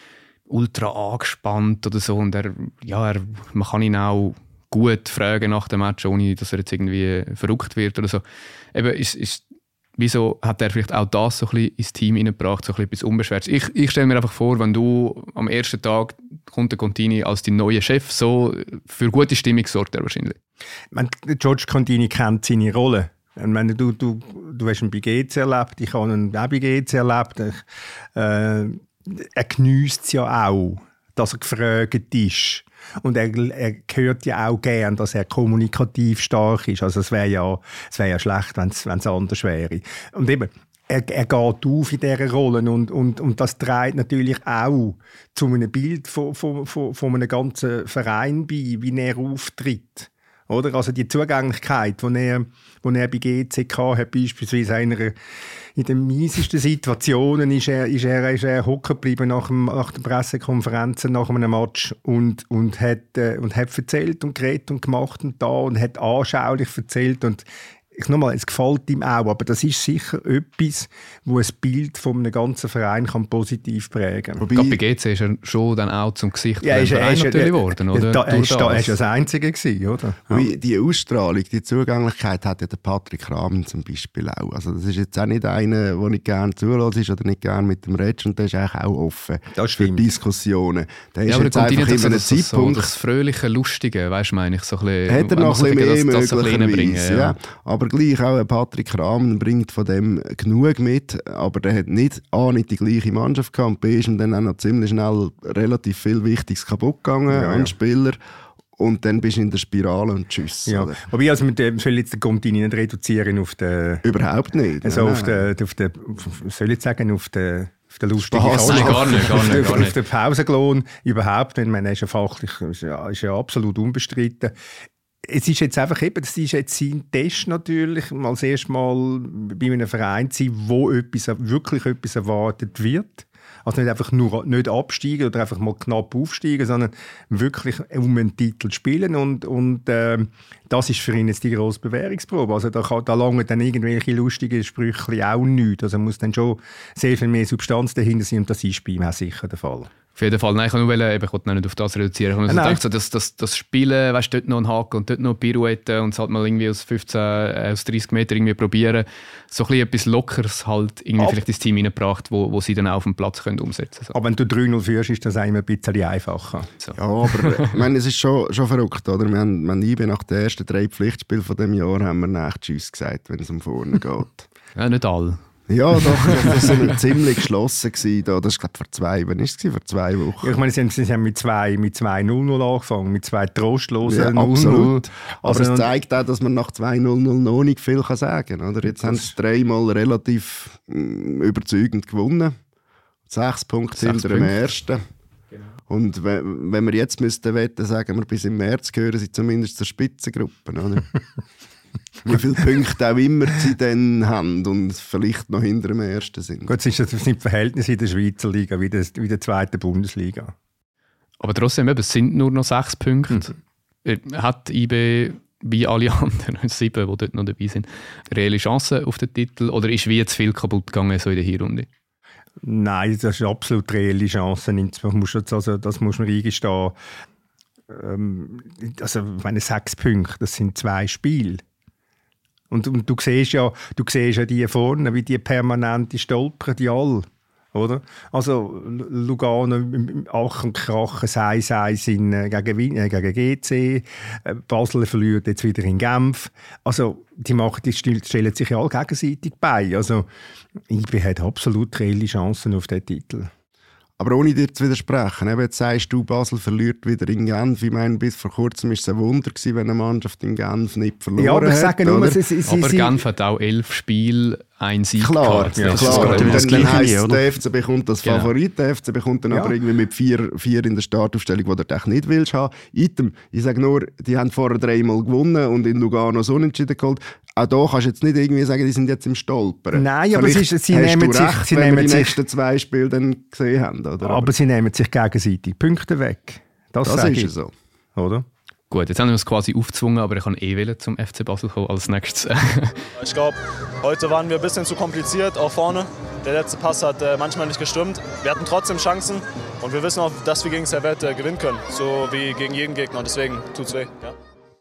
ultra angespannt oder so. Und man kann ihn auch gut fragen nach dem Match, ohne dass er jetzt irgendwie verrückt wird oder so. Eben, wieso hat er vielleicht auch das so ein bisschen ins Team hineingebracht, so ein bisschen etwas Unbeschwertes? Ich stelle mir einfach vor, wenn du am ersten Tag kommt der Contini als dein neuer Chef, so für gute Stimmung sorgt er wahrscheinlich. George Contini kennt seine Rolle. Ich meine, du hast ihn bei GC erlebt, ich habe ihn auch bei GC erlebt. Er geniesst es ja auch, dass er gefragt ist. Und er hört ja auch gern, dass er kommunikativ stark ist. Also es wäre ja schlecht, wenn es anders wäre. Und eben, er geht auf in dieser Rolle und das trägt natürlich auch zu einem Bild von einem ganzen Verein bei, wie er auftritt. Oder? Also die Zugänglichkeit, die er bei GC hatte, beispielsweise in den miesesten Situationen ist er hocken geblieben nach der Pressekonferenz nach einem Match und hat erzählt und geredet und gemacht und hat anschaulich erzählt und es gefällt ihm auch, aber das ist sicher etwas, wo ein Bild von einem ganzen Verein kann positiv prägen kann. Gerade bei GC ist er schon dann auch zum Gesicht von dem Verein natürlich geworden, oder? Er war das Einzige gewesen, oder? Ja. Die Ausstrahlung, die Zugänglichkeit hat ja der Patrick Rahmen zum Beispiel auch. Also das ist jetzt auch nicht einer, der nicht gerne zulässt ist oder nicht gerne mit dem redest und der ist eigentlich auch offen für Diskussionen. Der ist jetzt einfach in einem Zeitpunkt... Das fröhliche, lustige, weißt du, meine ich, so ein bisschen... Hat er noch ein bisschen mehr möglicherweise, ja. Aber gleich auch Patrick Rahmen bringt von dem genug mit, aber der hat nicht die gleiche Mannschaft gehabt und B ist ihm dann auch noch ziemlich schnell relativ viel Wichtiges kaputt gegangen an Spieler und dann bist du in der Spirale und tschüss. Ja. Aber ich soll jetzt den Contini nicht reduzieren auf den... Überhaupt nicht. Also auf den lustigen gar nicht. Auf den Pausenlohn überhaupt nicht. Ich meine, er ist ja fachlich ist ja absolut unbestritten. Es ist jetzt einfach das ist jetzt sein Test natürlich, mal das erste Mal bei einem Verein zu sein, wo wirklich etwas erwartet wird. Also nicht einfach nur nicht absteigen oder einfach mal knapp aufsteigen, sondern wirklich um einen Titel spielen und das ist für ihn jetzt die grosse Bewährungsprobe. Also da langen dann irgendwelche lustigen Sprüche auch nicht. Also muss dann schon sehr viel mehr Substanz dahinter sein und das ist bei ihm auch sicher der Fall. Auf jeden Fall. Nein, ich wollte nicht auf das reduzieren. Ich habe gedacht, so, das Spielen, weißt, dort noch einen Haken und dort noch eine Pirouette und es halt mal irgendwie aus 30 Metern irgendwie probieren. So ein bisschen etwas Lockeres halt irgendwie vielleicht ins Team reingebracht, wo sie dann auch auf dem Platz können umsetzen können. So. Aber wenn du 3-0 führst, ist das immer ein bisschen einfacher. So. Ja, aber ich meine, es ist schon verrückt, oder? Wir haben nach den ersten 3 Pflichtspielen von diesem Jahr haben wir nach Tschüss gesagt, wenn es um vorne geht. Ja, nicht alle. Ja, doch, das war ziemlich geschlossen. Da. Das ist, glaube ich, vor 2 Wochen. Ja, ich meine, sie haben mit 2-0 angefangen, mit 2 trostlosen 0-0. Absolut. Aber es zeigt auch, dass man nach 2-0 noch nicht viel sagen kann. Oder? Jetzt haben sie 3-mal relativ überzeugend gewonnen. 6 Punkte hinter dem ersten. Genau. Und wenn wir jetzt wetten, sagen wir, bis im März gehören sie zumindest zur Spitzengruppe. Oder? Wie viele Punkte auch immer sie dann haben und vielleicht noch hinter dem ersten sind. Gut, das sind Verhältnisse in der Schweizer Liga wie der zweiten Bundesliga. Aber trotzdem, es sind nur noch 6 Punkte. Hat IB wie alle anderen 7, die dort noch dabei sind, reelle Chancen auf den Titel oder ist wie zu viel kaputt gegangen so in der Hinrunde? Nein, das ist absolut reelle Chancen. Das muss man eingestehen. Also, ich meine, 6 Punkte, das sind 2 Spiele. Und du siehst ja die vorne, wie die permanente stolpern, die alle. Oder? Also Lugano, Ach und Krachen, 1-1 gegen GC, Basel verliert jetzt wieder in Genf. Also die stellen sich ja alle gegenseitig bei. Also IB hat absolut reelle Chancen auf den Titel. Aber ohne dir zu widersprechen, jetzt sagst du, Basel verliert wieder in Genf. Ich meine, bis vor kurzem war es ein Wunder gewesen, wenn eine Mannschaft in Genf nicht verloren hat. Ja, aber ich sage nur, aber Genf hat auch 11 Spiele, ein Sieg gehabt. Klar. Dann heisst, der FC bekommt das Favorit, der FC bekommt dann aber irgendwie mit 4 in der Startaufstellung, die du nicht willst haben. Item, ich sage nur, die haben vorher 3-mal gewonnen und in Lugano so unentschieden geholt. Auch da kannst du jetzt nicht irgendwie sagen, die sind jetzt im Stolpern. Nein, aber sie nehmen sich... Wenn wir die nächsten 2 Spiele dann gesehen haben. Oder? Aber sie nehmen sich gegenseitig Punkte weg. Das ist ja so. Oder? Gut, jetzt haben wir es quasi aufgezwungen, aber ich kann zum FC Basel kommen als nächstes. Ich glaube, heute waren wir ein bisschen zu kompliziert auch vorne. Der letzte Pass hat manchmal nicht gestimmt. Wir hatten trotzdem Chancen und wir wissen auch, dass wir gegen Servette gewinnen können, so wie gegen jeden Gegner. Deswegen tut's weh. Ja.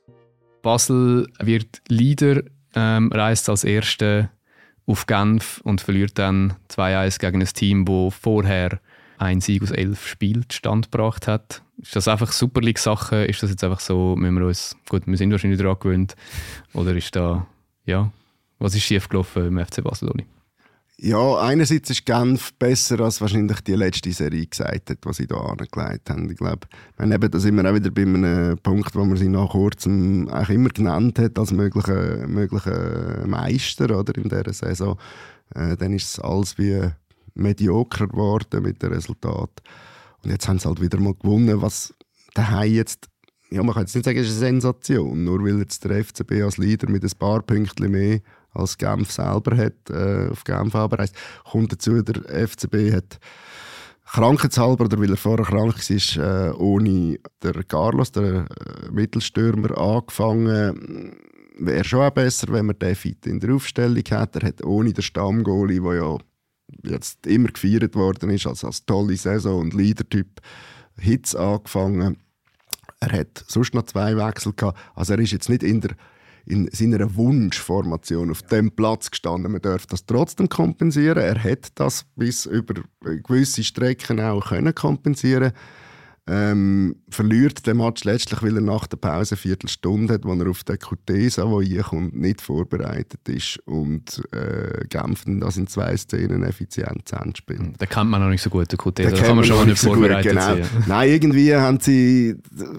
Basel wird Leader, reist als Erster auf Genf und verliert dann 2-1 gegen ein Team, das vorher einen Sieg aus 11 Spielen zustande gebracht hat. Ist das einfach Super League-Sache? Ist das jetzt einfach so, wir sind wahrscheinlich daran gewöhnt? Oder ist da, ja, was ist schief gelaufen im FC Barcelona? Ja, einerseits ist Genf besser, als wahrscheinlich die letzte Serie gesagt hat, was sie hier angelegt haben. Ich glaube, da sind wir auch wieder bei einem Punkt, wo man sie nach kurzem eigentlich immer genannt hat als möglichen Meister oder, in dieser Saison. Dann ist es alles wie mediocrer geworden mit dem Resultat. Und jetzt haben sie halt wieder mal gewonnen, was daheim jetzt, ja, man kann jetzt nicht sagen, es ist eine Sensation, nur weil jetzt der FCB als Leader mit ein paar Pünktchen mehr als Genf selber hat, auf Genf abreist. Kommt dazu, der FCB hat krankheitshalber, oder weil er vorher krank war, ohne der Carlos, der Mittelstürmer, angefangen. Wäre schon auch besser, wenn man den fit in der Aufstellung hat. Er hat ohne den Stammgoalie, der ja jetzt immer gefeiert worden ist, als tolle Saison und Leader-Typ, Hits angefangen. Er hat sonst noch 2 Wechsel gehabt. Also er ist jetzt nicht in seiner Wunschformation auf dem Platz gestanden. Man darf das trotzdem kompensieren. Er hat das bis über gewisse Strecken auch können kompensieren. Verliert den Match letztlich, weil er nach der Pause eine Viertelstunde hat, wo er auf den Kutesa, der reinkommt, nicht vorbereitet ist und Genf das in 2 Szenen effizient zu Ende spielt. Den kennt man noch nicht so gut, den Kutesa. Da kann man schon nicht vorbereitet genau. sein. Nein, irgendwie haben sie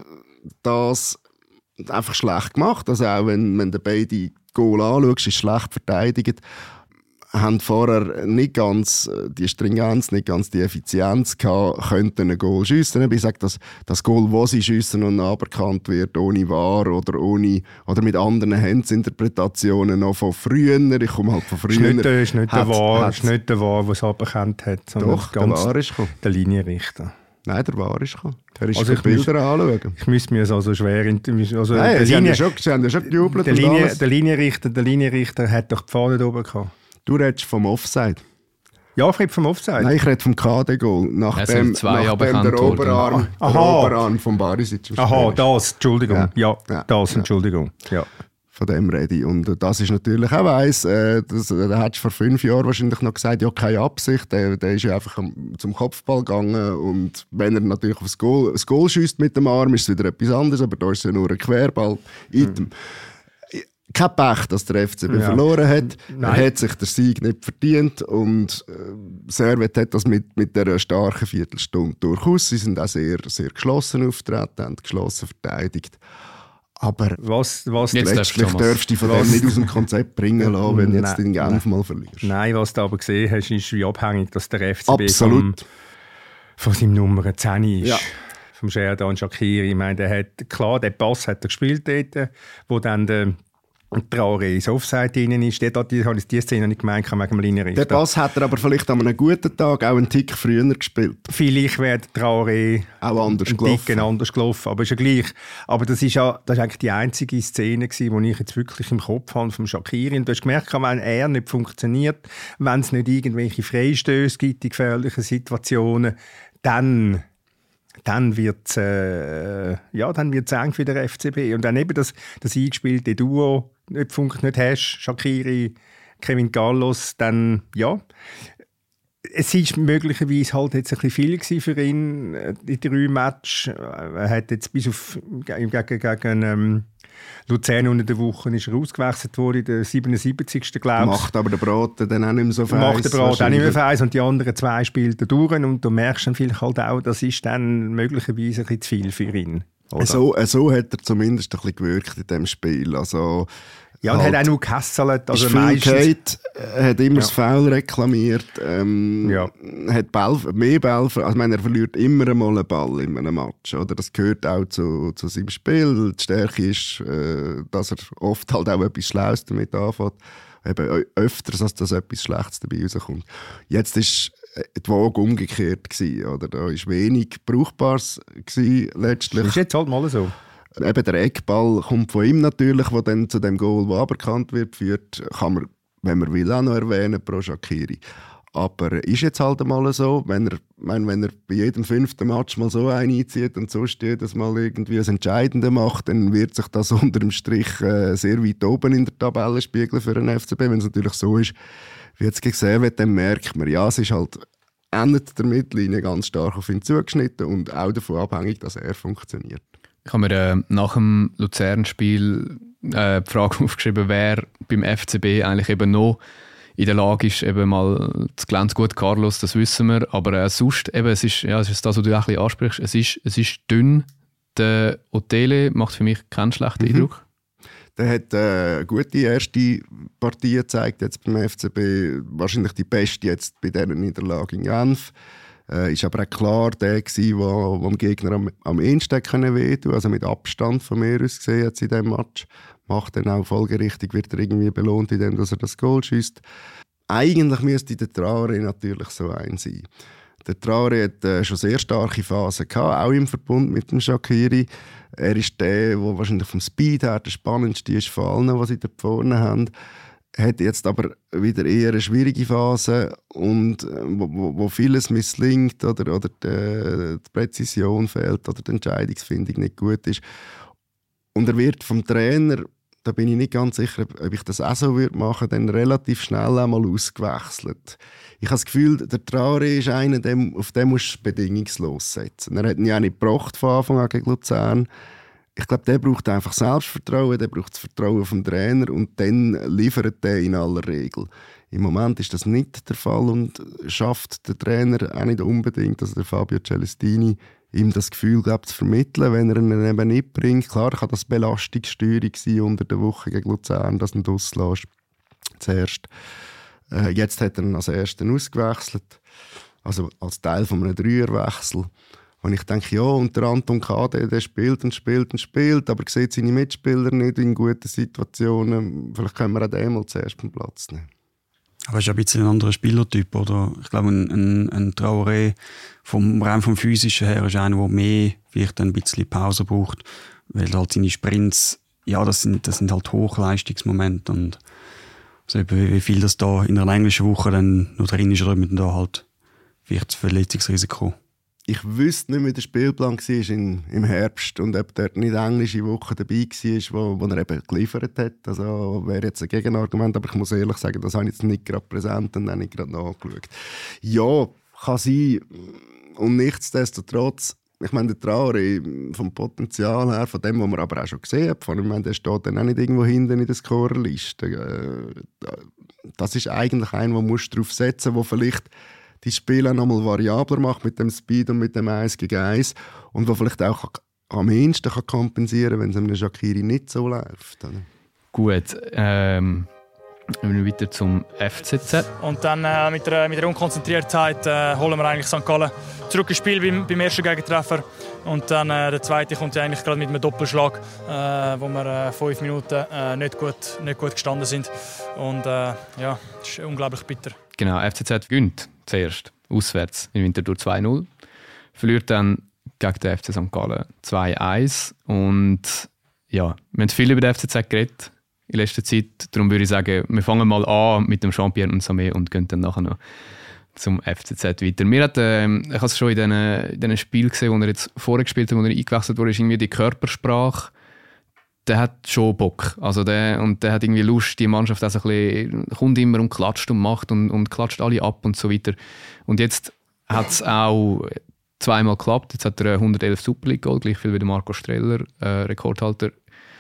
das einfach schlecht gemacht. Also auch wenn du beide Goal anschaust, ist schlecht verteidigt. Haben vorher nicht ganz die Stringenz, nicht ganz die Effizienz gehabt, könnten ein Goal schiessen. Ich sage, das Goal, das sie schiessen und aberkannt wird, ohne VAR oder mit anderen Handsinterpretationen noch von früher. Ich komme halt von früher. Ist nicht der VAR, der es aberkannt hat, sondern doch, der VAR ist gekommen. Der Linienrichter. Nein, der VAR ist gekommen. Er ist also Bilder anschauen. Ich müsste mir es also schwer... Also nein, sie haben ja schon gejubelt. Der Linienrichter hat doch die Fahne oben gehabt. Du redest vom Offside. Ja, ich rede vom Offside. Nein, ich rede vom KD-Goal. Nachdem der Oberarm vom Barisic. Aha, das, Entschuldigung. Ja, Entschuldigung. Ja. Von dem rede ich. Und das ist natürlich auch weiss, da hättest du vor 5 Jahren wahrscheinlich noch gesagt, ja, keine Absicht, der ist ja einfach zum Kopfball gegangen und wenn er natürlich aufs Goal schiesst mit dem Arm, ist es wieder etwas anderes, aber da ist es ja nur ein Querball. Kein Pech, dass der FCB verloren hat. Nein. Er hat sich den Sieg nicht verdient und Servette hat das mit dieser starken Viertelstunde durchaus. Sie sind auch sehr, sehr geschlossen auftreten, haben geschlossen verteidigt. Aber was letztlich darfst du dich von dem nicht aus dem Konzept bringen lassen, wenn du jetzt den Genf mal verlierst. Nein, was du aber gesehen hast, ist wie abhängig, dass der FCB von seinem Nummer 10 ist. Ja. Vom Sherdan Shaqiri. Ich meine, den Pass hat er gespielt dort, wo dann der Traoré ins Offside drin ist. Dort habe ich die Szene nicht gemeint, wegen dem Linienrichter. Den Pass hat er aber vielleicht an einem guten Tag auch einen Tick früher gespielt. Vielleicht wäre der Traoré auch anders gelaufen, aber ist ja gleich. Aber das ist eigentlich die einzige Szene gewesen, die ich jetzt wirklich im Kopf habe vom Shaqiri. Und du hast gemerkt, wenn er nicht funktioniert, wenn es nicht irgendwelche Freistöße gibt in gefährlichen Situationen, dann wird es eng für den FCB. Und dann eben das eingespielte Duo nicht hast, Shaqiri, Kevin Carlos, dann ja. Es war möglicherweise halt jetzt ein bisschen viel für ihn, die 3 Matches. Er hat jetzt bis auf gegen Luzern unter der Woche ist er ausgewechselt worden, der 77. glaube ich. Macht aber der Braten dann auch nicht mehr so feiss. Macht der Braten auch nicht mehr feiss und die anderen 2 spielen durch und du merkst dann vielleicht halt auch, das ist dann möglicherweise ein bisschen zu viel für ihn. So hat er zumindest ein bisschen gewirkt in diesem Spiel. Also, ja, und halt, hat auch nur gehässelt. Also Kate hat immer das Foul reklamiert, hat mehr Ball. Also, ich meine, er verliert immer einmal einen Ball in einem Match. Oder? Das gehört auch zu seinem Spiel. Die Stärke ist, dass er oft halt auch etwas Schlaues damit anfängt. Eben öfters, als dass etwas Schlechtes dabei rauskommt. Jetzt ist die Waage umgekehrt gewesen, oder? Da war wenig Brauchbares gewesen, letztlich. Das ist jetzt halt mal so. Eben der Eckball kommt von ihm natürlich, der dann zu dem Goal, das aberkannt wird, führt. Kann man, wenn man will, auch noch erwähnen pro Shaqiri. Aber ist jetzt halt einmal so, wenn er bei jedem 5. Match mal so einen einzieht und so steht, dass mal irgendwie das Entscheidende macht, dann wird sich das unter dem Strich sehr weit oben in der Tabelle spiegeln für den FCB. Wenn es natürlich so ist, wie jetzt gesehen wird, dann merkt man, ja, es ist halt Ende der Mittellinie ganz stark auf ihn zugeschnitten und auch davon abhängig, dass er funktioniert. Ich habe mir nach dem Luzern-Spiel die Frage aufgeschrieben, wer beim FCB eigentlich eben noch in der Lage ist, eben mal das Glänz gut Carlos, das wissen wir, aber sonst eben, es ist das, was du auch ein bisschen ansprichst, es ist dünn. Der Otele macht für mich keinen schlechten Eindruck. Der hat eine gute erste Partie gezeigt jetzt beim FCB, wahrscheinlich die beste jetzt bei dieser Niederlage in Genf. Ist aber auch klar der gewesen, der dem Gegner am ehesten wehtun konnte, also mit Abstand von mir aus gesehen jetzt in diesem Match. Macht dann auch folgerichtig, wird er irgendwie belohnt, indem er das Goal schießt. Eigentlich müsste der Traoré natürlich so ein sein. Der Traoré hat schon sehr starke Phasen gehabt, auch im Verbund mit dem Shaqiri. Er ist der wahrscheinlich vom Speed her der spannendste ist von allen, die sie da vorne haben. Hat jetzt aber wieder eher eine schwierige Phase und wo vieles misslingt oder die Präzision fehlt oder die Entscheidungsfindung nicht gut ist. Und er wird vom Trainer, da bin ich nicht ganz sicher, ob ich das auch so machen würde, dann relativ schnell einmal ausgewechselt. Ich habe das Gefühl, der Traoré ist einer, auf den musst du bedingungslos setzen. Er hat ihn ja auch nicht gebracht von Anfang an gegen Luzern. Ich glaube, der braucht einfach Selbstvertrauen, der braucht das Vertrauen vom Trainer und dann liefert der in aller Regel. Im Moment ist das nicht der Fall und schafft der Trainer auch nicht unbedingt, also der Fabio Celestini, ihm das Gefühl zu vermitteln, wenn er ihn eben nicht bringt. Klar kann das Belastungssteuerung sein unter der Woche gegen Luzern, dass du ihn rauslässt. Zuerst. Jetzt hat er ihn als Ersten ausgewechselt, also als Teil von einem Dreierwechsel. Und ich denke, ja, und der Anton Kade, der spielt und spielt und spielt, aber sieht seine Mitspieler nicht in guten Situationen. Vielleicht können wir auch den mal zuerst vom Platz nehmen. Aber es ist ein bisschen ein anderer Spielertyp, oder? Ich glaube, ein Traoré rein vom Physischen her ist einer, der mehr vielleicht ein bisschen Pause braucht, weil halt seine Sprints, ja, das sind halt Hochleistungsmomente und also wie viel das da in einer englischen Woche dann noch drin ist, oder eben da halt vielleicht das Verletzungsrisiko. Ich wüsste nicht, wie der Spielplan war im Herbst und ob dort nicht eine englische Woche dabei war, wo er eben geliefert hat. Also wäre jetzt ein Gegenargument, aber ich muss ehrlich sagen, das habe ich jetzt nicht gerade präsent und auch nicht gerade nachgeschaut. Ja, kann sein. Und nichtsdestotrotz, ich meine, der Traoré vom Potenzial her, von dem, was man aber auch schon gesehen hat, ich meine, der steht dann auch nicht irgendwo hinten in der Scorerliste. Das ist eigentlich ein, wo musst du drauf setzen, wo vielleicht die Spiele noch mal variabler macht mit dem Speed und mit dem 1 gegen 1 und wo vielleicht auch am ehesten kompensieren kann, wenn es einem Shaqiri nicht so läuft. Oder? Gut, wir weiter zum FCZ. Und dann mit der Unkonzentriertheit holen wir eigentlich St. Gallen zurück ins Spiel beim ersten Gegentreffer. Und dann der zweite kommt ja eigentlich gerade mit einem Doppelschlag, wo wir 5 Minuten nicht gut gestanden sind. Und ja, das ist unglaublich bitter. Genau, FCZ gewinnt zuerst auswärts in Winterthur 2-0. Verliert dann gegen den FC St. Gallen 2-1. Und ja, wir haben viel über den FCZ geredet in letzter Zeit. Darum würde ich sagen, wir fangen mal an mit dem Jean-Pierre Nsame und gehen dann nachher noch zum FCZ weiter. Ich habe es schon in diesen Spielen gesehen, wo er jetzt vorher gespielt hat, wo er eingewechselt wurde, ist irgendwie die Körpersprache. Der hat schon Bock. Also der hat irgendwie Lust, die Mannschaft also kommt immer und klatscht und macht und klatscht alle ab und so weiter. Und jetzt hat es auch zweimal geklappt. Jetzt hat er 111 Super League-Goal, gleich viel wie der Marco Streller, Rekordhalter.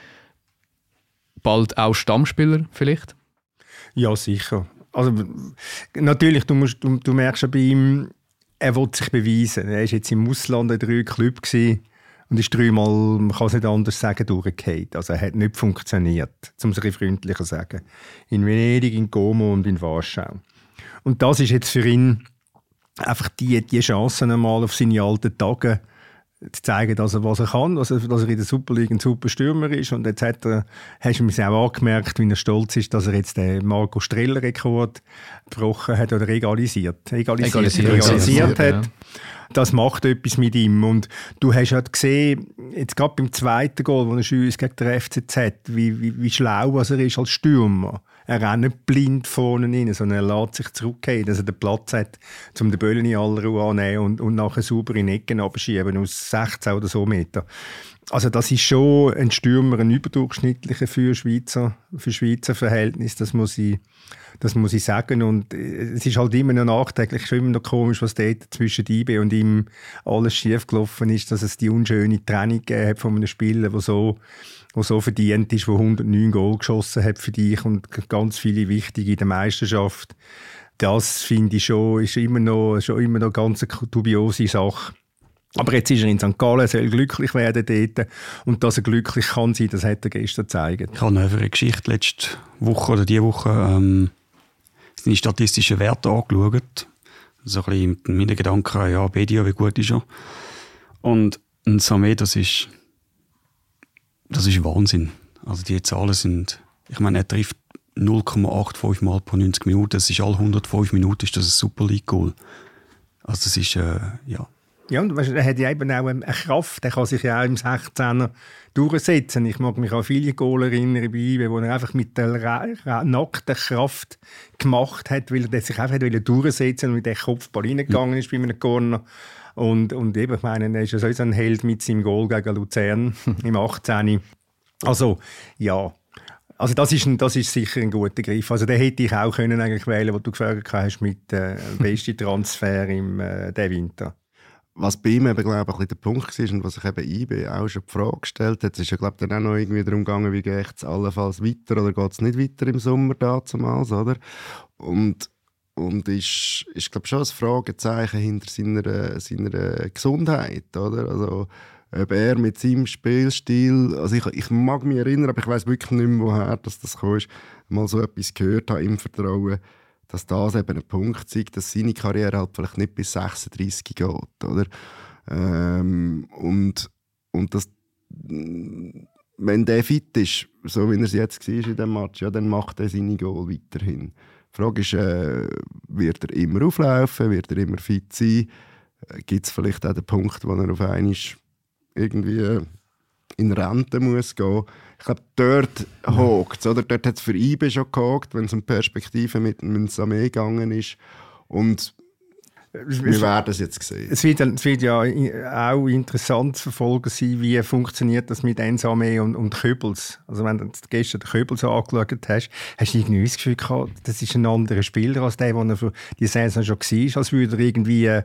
Bald auch Stammspieler vielleicht? Ja, sicher. Also natürlich, du merkst ja bei ihm, er will sich beweisen. Er war jetzt im Ausland in 3 Clubs und ist 3-mal, man kann es nicht anders sagen, durchgefallen. Also er hat nicht funktioniert, um es ein bisschen freundlicher zu sagen. In Venedig, in Como und in Warschau. Und das ist jetzt für ihn einfach die Chance, einmal auf seine alten Tage zu zeigen, was er kann, dass er in der Super League ein super Stürmer ist. Und jetzt hast du mir auch angemerkt, wie er stolz ist, dass er jetzt den Marco Streller-Rekord gebrochen hat oder egalisiert hat. Ja. Das macht etwas mit ihm. Und du hast halt gesehen, jetzt gerade beim zweiten Goal, wo er schießt gegen den FCZ, wie schlau er ist als Stürmer. er rennt nicht blind vorne rein, sondern er lässt sich zurückgehen, dass er den Platz hat, um den Böllen in aller Ruhe anzunehmen und nachher sauber in Ecken abschieben aus 16 oder so Meter. Also das ist schon ein Stürmer, ein überdurchschnittlicher für Schweizer Verhältnis, das muss ich sagen. Und es ist halt immer noch nachträglich, schon immer noch komisch, was dort zwischen IB und ihm alles schief gelaufen ist, dass es die unschöne Trennung gegeben hat von einem Spieler, der so verdient ist, der 109 Goal geschossen hat für dich und ganz viele wichtige in der Meisterschaft. Das finde ich schon immer noch eine ganz dubiose Sache. Aber jetzt ist er in St. Gallen, er soll glücklich werden dort. Und dass er glücklich kann sein, das hat er gestern gezeigt. Ich habe eine Geschichte letzte Woche oder diese Woche seine statistischen Werte angeschaut. So ein bisschen mit meinen Gedanken, ja, Bedia, wie gut ist er? Und ein Samé, das ist Wahnsinn. Also die Zahlen sind, ich meine, er trifft 0,85 Mal pro 90 Minuten. Das ist alle 105 Minuten ist das ein Super League-Goal. Also das ist, ja. Ja, und er hat ja eben auch eine Kraft. Er kann sich ja auch im 16er durchsetzen. Ich mag mich an viele Goal erinnern, wo er einfach mit der nackten Kraft gemacht hat, weil er sich einfach durchsetzen und mit dem Kopfball reingegangen ist bei einem Corner. Und eben, ich meine, er ist ja sowieso ein Held mit seinem Goal gegen Luzern im 18. Also, ja. Also das ist sicher ein guter Griff. Also den hätte ich auch können eigentlich wählen, was du gefragt hast, mit besten Transfer im diesen Winter. Was bei ihm eben, glaube ich, ein bisschen der Punkt war und was sich eben IB auch schon die Frage gestellt hat, es ist ja, glaube ich, dann auch noch irgendwie darum gegangen, wie geht es allenfalls weiter oder geht es nicht weiter im Sommer damals, oder? Und ist glaube ich, schon ein Fragezeichen hinter seiner Gesundheit, oder? Also, ob er mit seinem Spielstil, also ich mag mich erinnern, aber ich weiss wirklich nicht mehr, woher das kam, mal so etwas gehört habe im Vertrauen, dass das eben ein Punkt ist, dass seine Karriere halt vielleicht nicht bis 36 geht, oder? Und das, wenn der fit ist, so wie er es jetzt war in diesem Match, ja, dann macht er seine Goal weiterhin. Die Frage ist, wird er immer auflaufen, wird er immer fit sein? Gibt es vielleicht auch den Punkt, wo er auf einmal irgendwie in Rente muss gehen. Ich glaube, dort hakt es, oder? Dort hat es für IB schon gehakt, wenn es um Perspektiven mit Samé gegangen ist. Und wir werden es jetzt sehen. Es wird ja auch interessant zu verfolgen sein, wie funktioniert das mit Samé und Köbels. Also wenn du gestern den Köbels angeschaut hast du irgendwie das Gefühl gehabt, das ist ein anderer Spieler als der er für die Saison schon war, als würde er irgendwie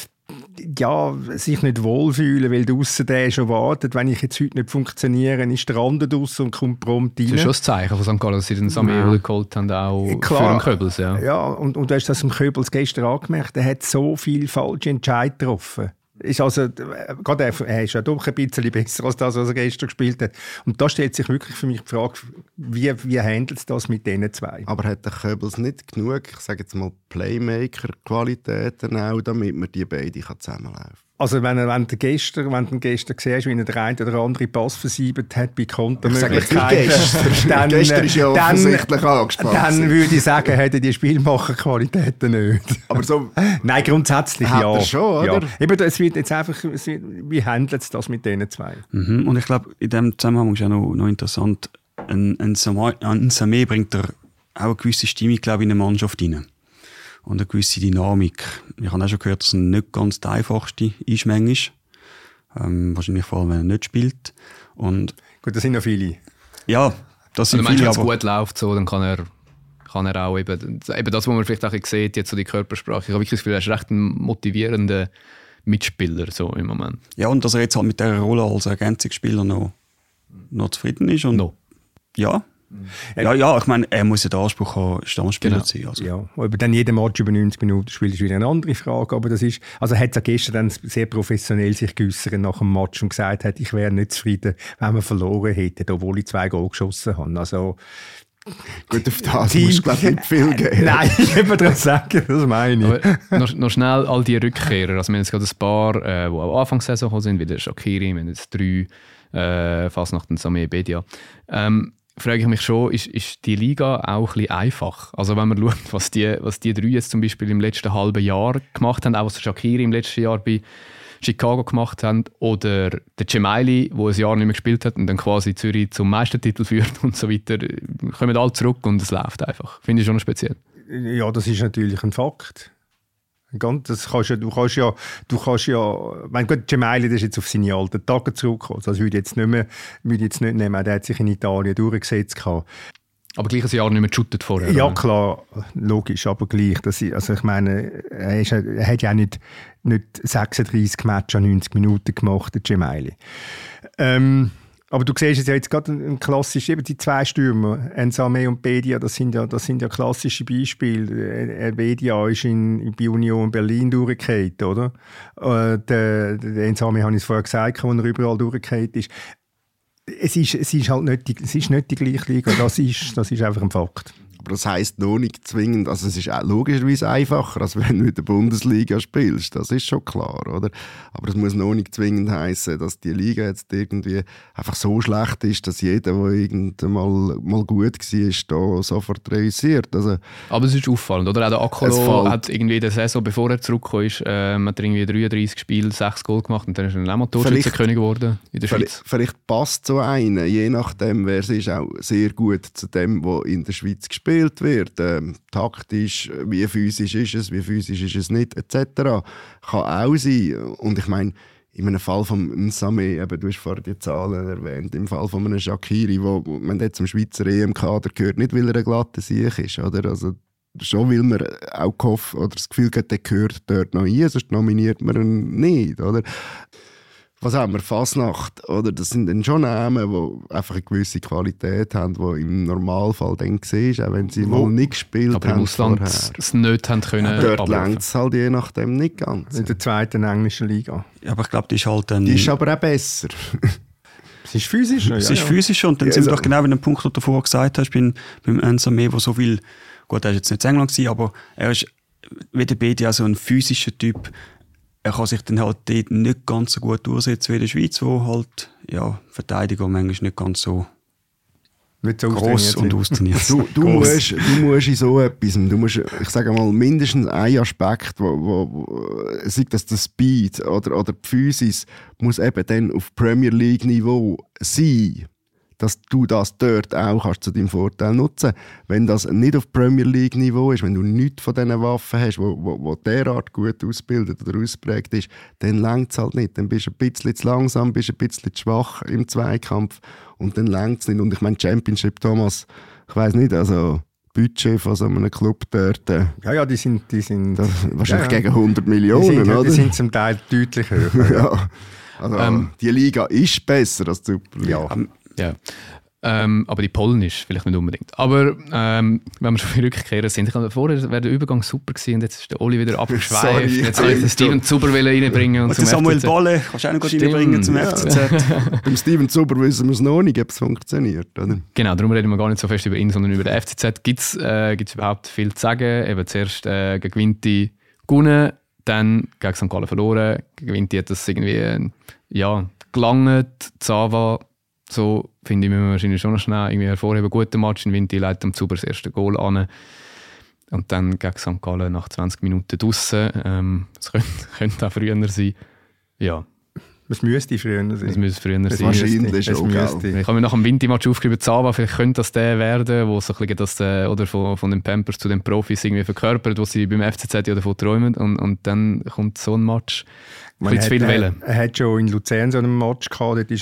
sich nicht wohlfühlen, weil draussen der schon wartet. Wenn ich jetzt heute nicht funktioniere, ist der andere draussen und kommt prompt rein. Das ist schon das Zeichen von St. Gallen, dass sie den Samé geholt haben, auch klar, für den Köbels. Ja, und du hast das im Köbels gestern angemerkt, er hat so viele falsche Entscheidungen getroffen. Ist also, gerade er ist ja doch ein bisschen besser als das, was er gestern gespielt hat. Und da stellt sich wirklich für mich die Frage, wie handelt es das mit diesen zwei? Aber hat der Köbels nicht genug, ich sage jetzt mal, Playmaker-Qualitäten auch, damit man die beiden zusammenlaufen kann? Also wenn du gestern siehst, wie er der eine oder andere Pass versiebt hat bei Kontermöglichkeiten, gestern ist ja offensichtlich angespannt. Dann würde ich sagen, hat er die Spielmacherqualitäten nicht. Aber so nein, grundsätzlich hat ja. Er schon, oder? Ja. Eben, es wird jetzt einfach, wie handelt es das mit diesen zwei? Mhm. Und ich glaube, in diesem Zusammenhang ist auch noch interessant, ein Samé bringt er auch eine gewisse Stimmung, glaube ich, in eine Mannschaft rein. Und eine gewisse Dynamik. Ich habe auch schon gehört, dass er nicht ganz der einfachste Einschmäng ist. Wahrscheinlich vor allem, wenn er nicht spielt. Und gut, das sind noch viele. Ja, das sind viele. Wenn es gut läuft, so, dann kann er auch eben das, was man vielleicht auch sieht, jetzt so die Körpersprache. Ich habe wirklich das Gefühl, er ist recht ein motivierender Mitspieler so im Moment. Ja, und dass er jetzt halt mit dieser Rolle als Ergänzungsspieler noch zufrieden ist. Und no. Ja. Ja, ich meine, er muss ja den Anspruch haben, Stammspieler zu sein. Also. Ja, ob er dann jeden Match über 90 Minuten spielt, ist wieder eine andere Frage. Aber das ist, also er hat ja gestern dann sehr professionell sich geäussert nach dem Match und gesagt hat, ich wäre nicht zufrieden, wenn wir verloren hätten, obwohl ich 2 Goal geschossen habe. Also, gut, auf das musst du, glaube ich, nicht viel geben. Nein, ich würde das sagen, das meine ich. Aber noch schnell all die Rückkehrer. Also wir haben jetzt gerade ein paar, die auch Anfang der Saison sind, wie der Shaqiri, wir haben jetzt 3, fast nach dem Samé Bedia. Frage ich mich schon, ist die Liga auch ein bisschen einfach? Also wenn man schaut, was die 3 jetzt zum Beispiel im letzten halben Jahr gemacht haben, auch was Shaqiri im letzten Jahr bei Chicago gemacht haben, oder der Gemayli, der ein Jahr nicht mehr gespielt hat und dann quasi Zürich zum Meistertitel führt und so weiter, kommen alle zurück und es läuft einfach. Finde ich schon speziell. Ja, das ist natürlich ein Fakt. Das kannst ja, mein Gott, Gemayli, das ist jetzt auf seine alten Tage zurückgekommen. Das würde ich jetzt nicht nehmen. Der hat sich in Italien durchgesetzt gehabt. Aber gleich ein Jahr nicht mehr geshootet vorher. Ja, oder? klar, logisch, aber gleich. Also ich meine, er hat ja nicht 36 Matches an 90 Minuten gemacht, der Gemayli. Aber du siehst jetzt gerade ein klassisch, eben die zwei Stürmer, Nsame und Bedia, das sind ja klassische Beispiele. Bedia ist bei Union Berlin durchgefallen, oder? Der Nsame habe ich es vorher gesagt, wo er überall durchgefallen ist. Es ist halt nicht die gleiche Liga, das ist einfach ein Fakt. Aber das heisst noch nicht zwingend, also es ist auch logischerweise einfacher, als wenn du in der Bundesliga spielst, das ist schon klar, oder? Aber es muss noch nicht zwingend heissen, dass die Liga jetzt irgendwie einfach so schlecht ist, dass jeder, der irgendwann mal gut war, da sofort realisiert. Also, aber es ist auffallend, oder? Auch der Akolo hat irgendwie in der Saison, bevor er zurückgekommen ist, hat er irgendwie 33 Spiele, 6 Goal gemacht und dann ist er dann auch mal Torschützenkönig geworden in der Schweiz. Vielleicht passt so einer, je nachdem, wer es ist, auch sehr gut zu dem, der in der Schweiz gespielt wird. Taktisch, wie physisch ist es nicht, etc. Kann auch sein. Und ich meine, in einem Fall von Nsame, du hast vorhin die Zahlen erwähnt, im Fall von einem Shaqiri, wo man dort zum Schweizer EM-Kader gehört, nicht weil er ein glatter Sieg ist, oder? Also, schon weil man auch gehofft oder das Gefühl hat, der gehört dort noch ein, sonst nominiert man ihn nicht, oder? Was haben wir? Fasnacht, oder? Das sind dann schon Namen, die einfach eine gewisse Qualität haben, die im Normalfall dann siehst, auch wenn sie mal nicht gespielt aber haben. Aber im Ausland es nicht haben können. Dort längt es halt je nachdem nicht ganz. In der zweiten englischen Liga. Ja, aber ich glaube, die ist halt dann... Die ist aber auch besser. Es ist physischer. Es ist physischer und dann sind wir doch genau bei dem Punkt, den du vorher gesagt hast, beim Nsame, der so viel... Gut, er war jetzt nicht in England, aber er ist wie der Bedia so ein physischer Typ. Er kann sich dann halt dort nicht ganz so gut durchsetzen wie in der Schweiz, wo halt Verteidiger manchmal nicht ganz so gross und austrainiert sind. Du musst in so etwas, ich sage mal, mindestens einen Aspekt, wo sei das der Speed oder die Physis, muss eben dann auf Premier League Niveau sein, dass du das dort auch kannst zu deinem Vorteil nutzen. Wenn das nicht auf Premier League Niveau ist, wenn du nichts von diesen Waffen hast, wo derart gut ausgebildet oder ausprägt ist, dann reicht es halt nicht. Dann bist du ein bisschen zu langsam, bist ein bisschen zu schwach im Zweikampf und dann reicht es nicht. Und ich meine, Championship, Thomas, ich weiss nicht, also Budget von so einem Club dort. Ja, die sind wahrscheinlich gegen 100 Millionen, oder? Die sind zum Teil deutlich höher. Ja. Also, die Liga ist besser als die Superliga. Ja. Aber die polnisch vielleicht nicht unbedingt. Aber wenn wir schon wieder rückkehren sind, ich glaube, vorher wäre der Übergang super gewesen und jetzt ist der Oli wieder abgeschweift. Jetzt wollte ich den Steven Zuber reinbringen und zum Samuel FCZ. Bolle kannst du auch noch reinbringen zum FCZ. Beim Steven Zuber wissen wir es noch nicht, ob es funktioniert, oder? Genau, darum reden wir gar nicht so fest über ihn, sondern über den FCZ. Gibt es überhaupt viel zu sagen? Eben zuerst gegen Winti gewonnen, dann gegen St. Gallen verloren. Gegen Winti hat das irgendwie gelangt. Zava, so finde ich, müssen wir wahrscheinlich schon noch schnell irgendwie hervorheben. Guter Match in Winti, leitet am Zuber das erste Goal an. Und dann gegen St. Gallen nach 20 Minuten draussen. Das könnte auch früher sein. Ja. Es müsste früher sein. Es müsste früher sein. Wahrscheinlich auch. Ich habe mir nach dem Winti-Match aufgeschrieben, Zava, vielleicht könnte das der werden, wo so ein bisschen das, oder von den Pampers zu den Profis irgendwie verkörpert, wo sie beim FCZ ja davon träumen. Und dann kommt so ein Match. Zu viel Wellen. Er hat schon in Luzern so einen Match gehabt, dort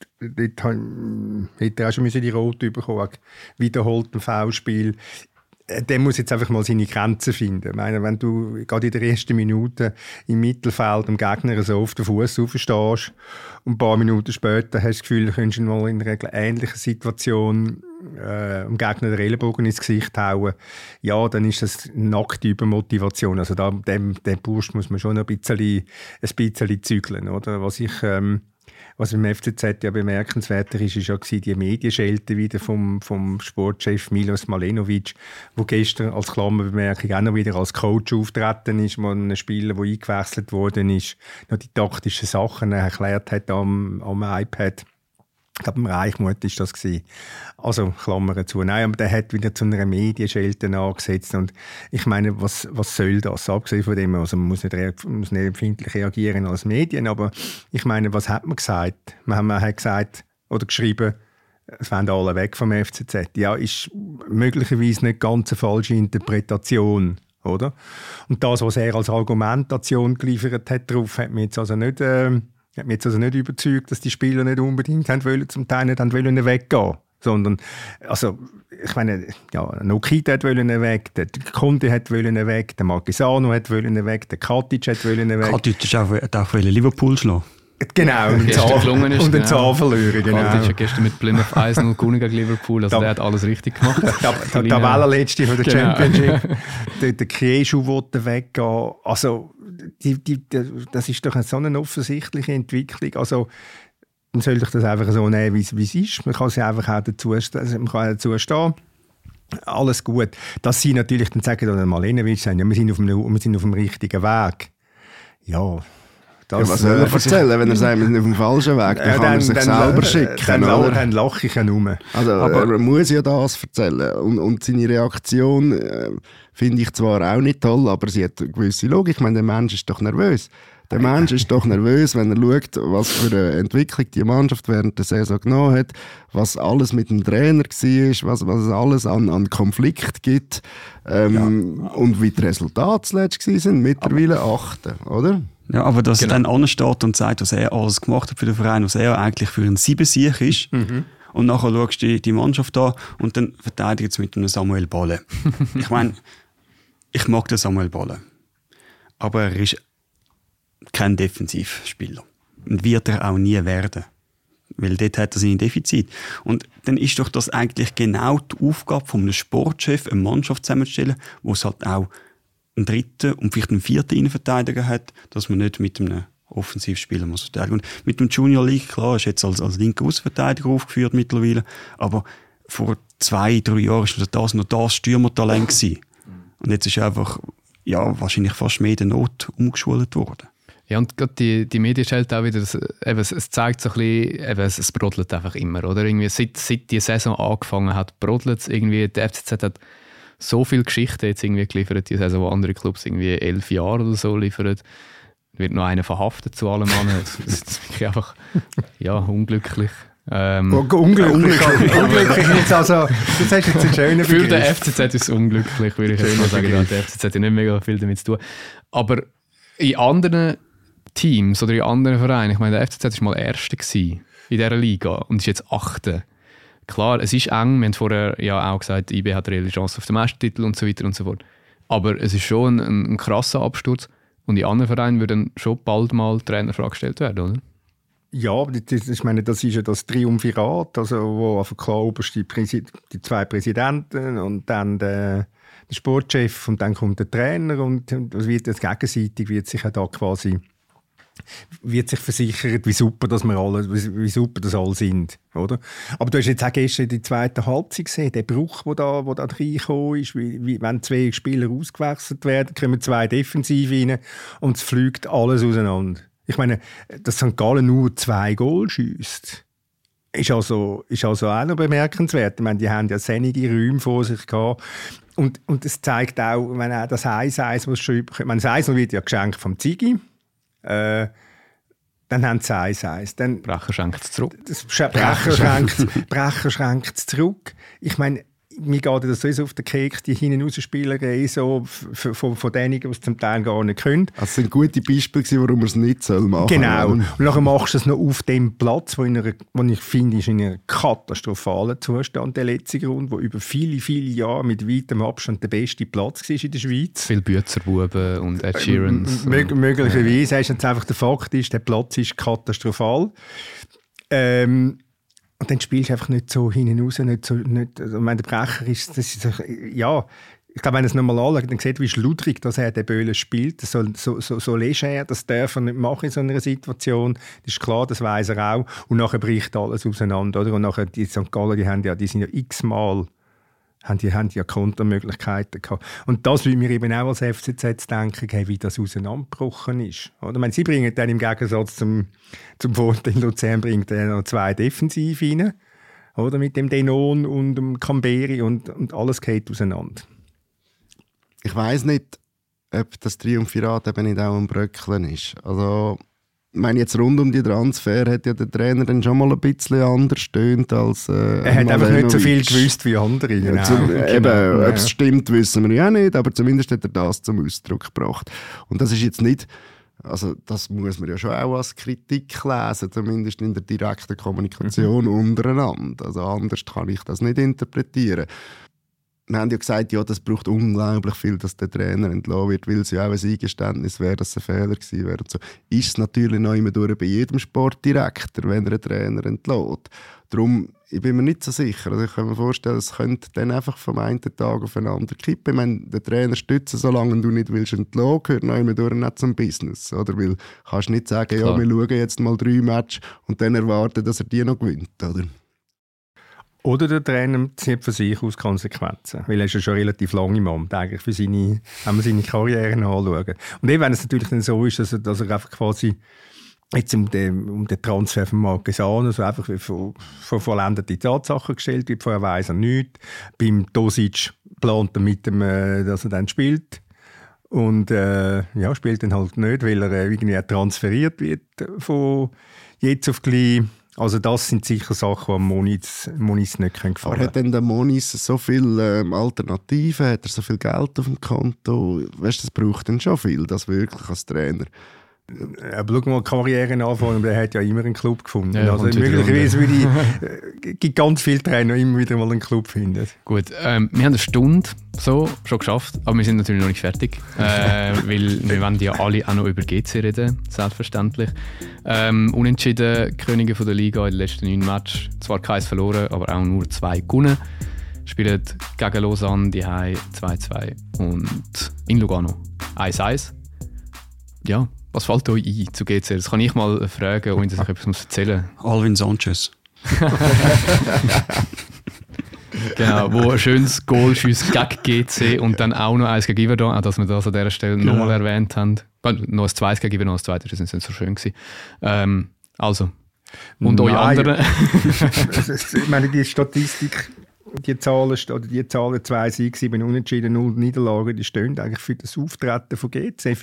hätte er auch schon die Rote bekommen, wiederholt ein Foulspiel. Der muss jetzt einfach mal seine Grenzen finden. Ich meine, wenn du gerade in der ersten Minute im Mittelfeld dem Gegner so auf den Fuß aufstehst und ein paar Minuten später hast du das Gefühl, du könntest ihn mal in einer ähnlichen Situation dem Gegner den Ellenbogen ins Gesicht hauen, ja, dann ist das nackte Übermotivation. Also dem Bursch muss man schon ein bisschen zügeln, oder? Was im FCZ ja bemerkenswerter ist ja die Medienschelte wieder vom Sportchef Milos Malenovic, der gestern als Klammerbemerkung auch noch wieder als Coach auftreten ist, wo ein Spieler, der eingewechselt worden ist, noch die taktischen Sachen erklärt hat am iPad. Ich glaube, im Reichmuth war das gewesen. Also, Klammern zu. Nein, aber der hat wieder zu einer Medienschelte angesetzt. Und ich meine, was soll das? Abgesehen von dem, also man muss nicht empfindlich reagieren als Medien, aber ich meine, was hat man gesagt? Man hat gesagt oder geschrieben, es wollen alle weg vom FCZ. Ja, ist möglicherweise nicht ganz eine falsche Interpretation, oder? Und das, was er als Argumentation geliefert hat, darauf hat mich jetzt also nicht überzeugt, dass die Spieler nicht unbedingt zum Teil nicht weggehen wollten. Sondern, also, ich meine, ja, Nokita wollte weg, der Conte wollte weg, der Marquesano wollte weg, der Katic wollte weg. Katic hat auch Liverpool schlagen. Genau, und den Zahn verlieren. Genau. Katic hat gestern mit Plymouth 1-0 gewonnen gegen Liverpool, also der hat alles richtig gemacht. Der Tabellenletzte von der Championship. Der Krieschu wollte weggehen. Also, das ist doch so eine offensichtliche Entwicklung. Also, dann soll ich das einfach so nehmen, wie es ist. Man kann sich einfach auch dazu stehen. Alles gut. Dass sie natürlich dann sagen, oder Malenovic sagen, ja, wir sind auf dem richtigen Weg. Ja. Was soll er erzählen, wenn er sagt, wir sind auf dem falschen Weg? Dann kann er sich selber schicken. Dann lache ich ja nur. Also, aber er muss ja das erzählen. Und seine Reaktion finde ich zwar auch nicht toll, aber sie hat eine gewisse Logik. Ich meine, der Mensch ist doch nervös. Der Mensch ist doch nervös, wenn er schaut, was für eine Entwicklung die Mannschaft während der Saison genommen hat, was alles mit dem Trainer war, was es alles an Konflikt gibt und wie die Resultate zuletzt waren. Mittlerweile 8, oder? Ja, aber dass er dann ansteht und sagt, was er alles gemacht hat für den Verein, was er eigentlich für einen 7-Sieg ist. Und nachher schaust du die Mannschaft an und dann verteidigt es mit einem Samuel Balle. Ich meine, ich mag den Samuel Balle. Aber er ist kein Defensivspieler. Und wird er auch nie werden. Weil dort hat er seine Defizite. Und dann ist doch das eigentlich genau die Aufgabe von einem Sportchef, eine Mannschaft zusammenzustellen, wo es halt auch einen dritten und vielleicht einen vierten Innenverteidiger hat, dass man nicht mit einem Offensivspieler muss verteidigen. Und mit dem Junior League, klar, ist jetzt als linker Außenverteidiger aufgeführt mittlerweile, aber vor 2-3 Jahren war das noch das Stürmertalent gewesen. Und jetzt ist er einfach, ja, wahrscheinlich fast mehr in der Not umgeschult worden. Ja, und gerade die Medien stellt auch wieder, es zeigt so ein bisschen, es brodelt einfach immer, oder? Irgendwie seit die Saison angefangen hat, brodelt es irgendwie. Der FCZ hat so viele Geschichten jetzt irgendwie geliefert, die Saison, wo andere Clubs irgendwie 11 Jahre oder so liefern. Wird noch einer verhaftet zu allem anderen. Das ist wirklich einfach, ja, unglücklich. Unglücklich jetzt also, das hast jetzt einen schönen Begriff. Für den FCZ ist es unglücklich, würde ich jetzt mal sagen. Der FCZ hat nicht mega viel damit zu tun. Aber in anderen Teams oder in anderen Vereinen, ich meine, der FCZ war mal Erster in dieser Liga und ist jetzt 8. Klar, es ist eng, wir haben vorher ja auch gesagt, IB hat eine reelle Chance auf den Meistertitel und so weiter und so fort. Aber es ist schon ein krasser Absturz und in anderen Vereinen würden schon bald mal Trainerfrage gestellt werden, oder? Ja, ich meine, das ist ja das Triumvirat, also wo auf klar oberst die 2 Präsidenten und dann der Sportchef und dann kommt der Trainer und wird jetzt gegenseitig wird sich ja da quasi wird sich versichert, wie super das alle sind, oder? Aber du hast jetzt auch gestern die zweite Halbzeit gesehen, der Bruch, der da reingekommen ist, wie wenn 2 Spieler ausgewechselt werden, kommen 2 Defensive rein und es fliegt alles auseinander. Ich meine, dass St. Gallen nur 2 Goal schiesst, ist also auch noch bemerkenswert. Ich meine, die haben ja sinnige Räume vor sich gehabt. Und es zeigt auch, wenn auch das 1-1, was schon ich meine, das 1 wird ja geschenkt vom Ziggy. Dann haben sie 1-1. Dann Brecher schenkt es zurück. Brecher schenkt es zurück. Ich meine, mir geht das so auf den Keks, die Hinten-Raus-Spielerei so von denen, die es zum Teil gar nicht können. Das sind gute Beispiele, warum man es nicht machen soll. Genau. Und nachher machst du es noch auf dem Platz, wo ich finde, ist in einem katastrophalen Zustand der letzte Grund, wo über viele, viele Jahre mit weitem Abstand der beste Platz war in der Schweiz. Viele Bützerbuben und Ed Sheerans. Möglicherweise hast du jetzt einfach der Fakt ist, der Platz ist katastrophal. Und dann spielst du einfach nicht so hinten raus. Also, ich meine, der Brecher ist ja, ich glaube, wenn er es nochmal anschaut, dann sieht, wie schludrig dass er den Böhlen spielt. So leger, das darf er nicht machen in so einer Situation. Das ist klar, das weiss er auch. Und nachher bricht alles auseinander. Oder? Und nachher, die St. Gallen, die sind ja x-mal haben die ja Kontermöglichkeiten gehabt. Und das will mir eben auch als FCZ denken, hey, wie das auseinandergebrochen ist. Oder? Ich meine, sie bringen dann im Gegensatz zum Vorteil Luzern bringt er noch 2 Defensive rein, oder? Mit dem Denon und dem Camberi und alles geht auseinander. Ich weiss nicht, ob das Triumphirat eben nicht auch ein Bröckeln ist. Also, ich meine, jetzt rund um die Transfer hat ja der Trainer dann schon mal ein bisschen anders stöhnt als er hat einfach nicht so viel gewusst wie andere. Genau. Eben, ob es stimmt, wissen wir ja nicht, aber zumindest hat er das zum Ausdruck gebracht. Und das ist jetzt nicht, also das muss man ja schon auch als Kritik lesen, zumindest in der direkten Kommunikation untereinander. Also anders kann ich das nicht interpretieren. Wir haben ja gesagt, ja, das braucht unglaublich viel, dass der Trainer entlassen wird, weil es ja auch ein Eingeständnis wäre, dass es ein Fehler gewesen wäre. So ist es natürlich noch immer durch bei jedem Sportdirektor, wenn er einen Trainer entlässt. Darum, ich bin mir nicht so sicher. Also ich kann mir vorstellen, es könnte dann einfach vom einen Tag auf den anderen kippen. Ich meine, den Trainer stützen, solange du nicht willst entlassen, gehört noch immer durch nicht zum Business. Oder? Weil du kannst nicht sagen, ja, wir schauen jetzt mal 3 Matches und dann erwarten, dass er die noch gewinnt. Oder der Trainer zieht für sich aus Konsequenzen, weil er ist ja schon relativ lange im Amt, eigentlich wenn wir seine Karriere anschauen. Und eben, wenn es natürlich dann so ist, dass er einfach quasi jetzt um den Transfer von Marquesano so einfach vor vollendete Tatsachen gestellt wird, vorher weiss er nichts. Beim Dosic plant er mit dem, dass er dann spielt. Und spielt dann halt nicht, weil er irgendwie transferiert wird von jetzt auf gleich. Also das sind sicher Sachen, die Moniz nicht gefallen können. Aber hat denn der Moniz so viele Alternativen? Hat er so viel Geld auf dem Konto? Weißt du, das braucht dann schon viel, das wirklich als Trainer. Aber schau mal, Karrieren anfangen, der hat ja immer einen Club gefunden. Ja, also möglicherweise gibt ganz viele Trainer immer wieder mal einen Club finden. Gut, wir haben eine Stunde so schon geschafft, aber wir sind natürlich noch nicht fertig, weil wir wollen ja alle auch noch über GC reden, selbstverständlich. Unentschieden, Könige von der Liga in den letzten 9 Matches, zwar keins verloren, aber auch nur 2 gewonnen. Spielen gegen Lausanne, die 2-2 und in Lugano 1-1. Ja. Was fällt euch ein zu GC? Das kann ich mal fragen, ohne dass ich etwas erzählen muss. Alvin Sanchez. Genau, wo ein schönes Goal schießt gegen GC und dann auch noch eins gegen Iverdon, auch dass wir das an dieser Stelle nochmal erwähnt haben. Noch ein zweites gegen Iverdon, das zweite ist nicht so schön gewesen. Also, und euch anderen? Ich meine, die Statistik, die Zahlen 2 Siege, 7 Unentschieden, 0 Niederlagen, die stehen eigentlich für das Auftreten von GC,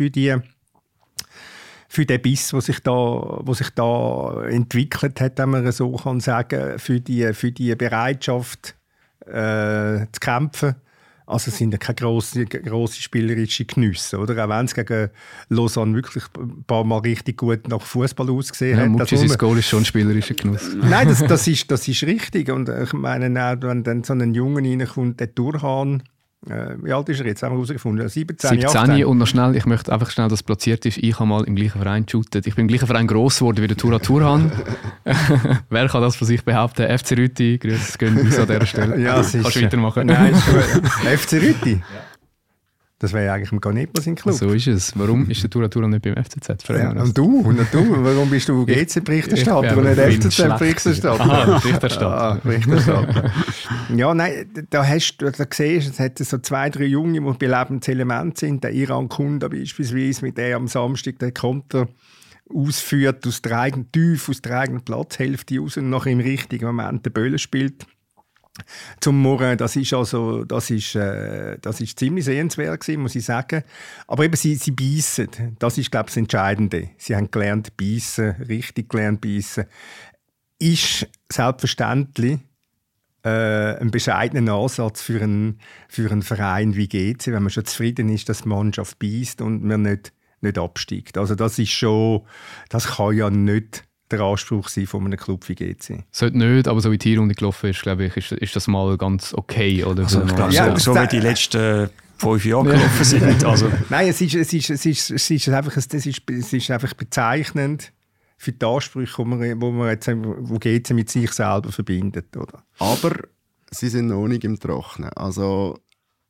für den Biss, der sich da entwickelt hat, wenn man so kann sagen, für die Bereitschaft zu kämpfen. Also es sind ja keine grosse spielerische Genüsse, oder? Auch wenn es gegen Lausanne wirklich ein paar Mal richtig gut nach Fußball ausgesehen hat. Mucci, sein Goal ist schon ein spielerischer Genuss. Nein, das ist richtig. Und ich meine auch, wenn dann so ein Junge reinkommt, der Turhan, wie alt ist er jetzt? Haben wir herausgefunden? 17, 18. Und noch schnell, ich möchte einfach schnell, dass es platziert ist. Ich habe mal im gleichen Verein geshootet. Ich bin im gleichen Verein gross geworden wie der Turhan. Wer kann das von sich behaupten? FC Rütti, grüß gehen uns an dieser Stelle. Ja, kannst du weitermachen? Nein, ist gut. FC Rütti? Ja. Das wäre ja eigentlich im Ganepa sein Club. So ist es. Warum ist der Turhan nicht beim FCZ? Ja, und du? Warum bist du GC-Berichterstatter und nicht FCZ-Berichterstatter? Berichterstatter. Ja, nein, da siehst du, es hat so 2, 3 Junge, die belebendes Element sind. Der Iran Kunda beispielsweise, mit der am Samstag der Konter ausführt, aus der eigenen Platzhälfte raus und nachher im richtigen Moment den Böllen spielt. Zum Morgen, das ist ziemlich sehenswert gewesen, muss ich sagen. Aber eben, sie beißen. Das ist, glaube ich, das Entscheidende. Sie haben gelernt beißen, richtig gelernt beißen. Ist selbstverständlich ein bescheidener Ansatz für einen Verein wie GC, wenn man schon zufrieden ist, dass die Mannschaft beißt und man nicht absteigt. Also das kann ja nicht der Anspruch sein von einem Club wie GC. Sollte nicht, aber so wie die Runde gelaufen ist, glaube ich, ist das mal ganz okay. Oder? Also ich glaube, so wie die letzten 5 Jahre gelaufen sind. Also. Nein, es ist einfach bezeichnend für die Ansprüche, wo GC mit sich selber verbindet. Oder? Aber sie sind noch nicht im Trocknen. Also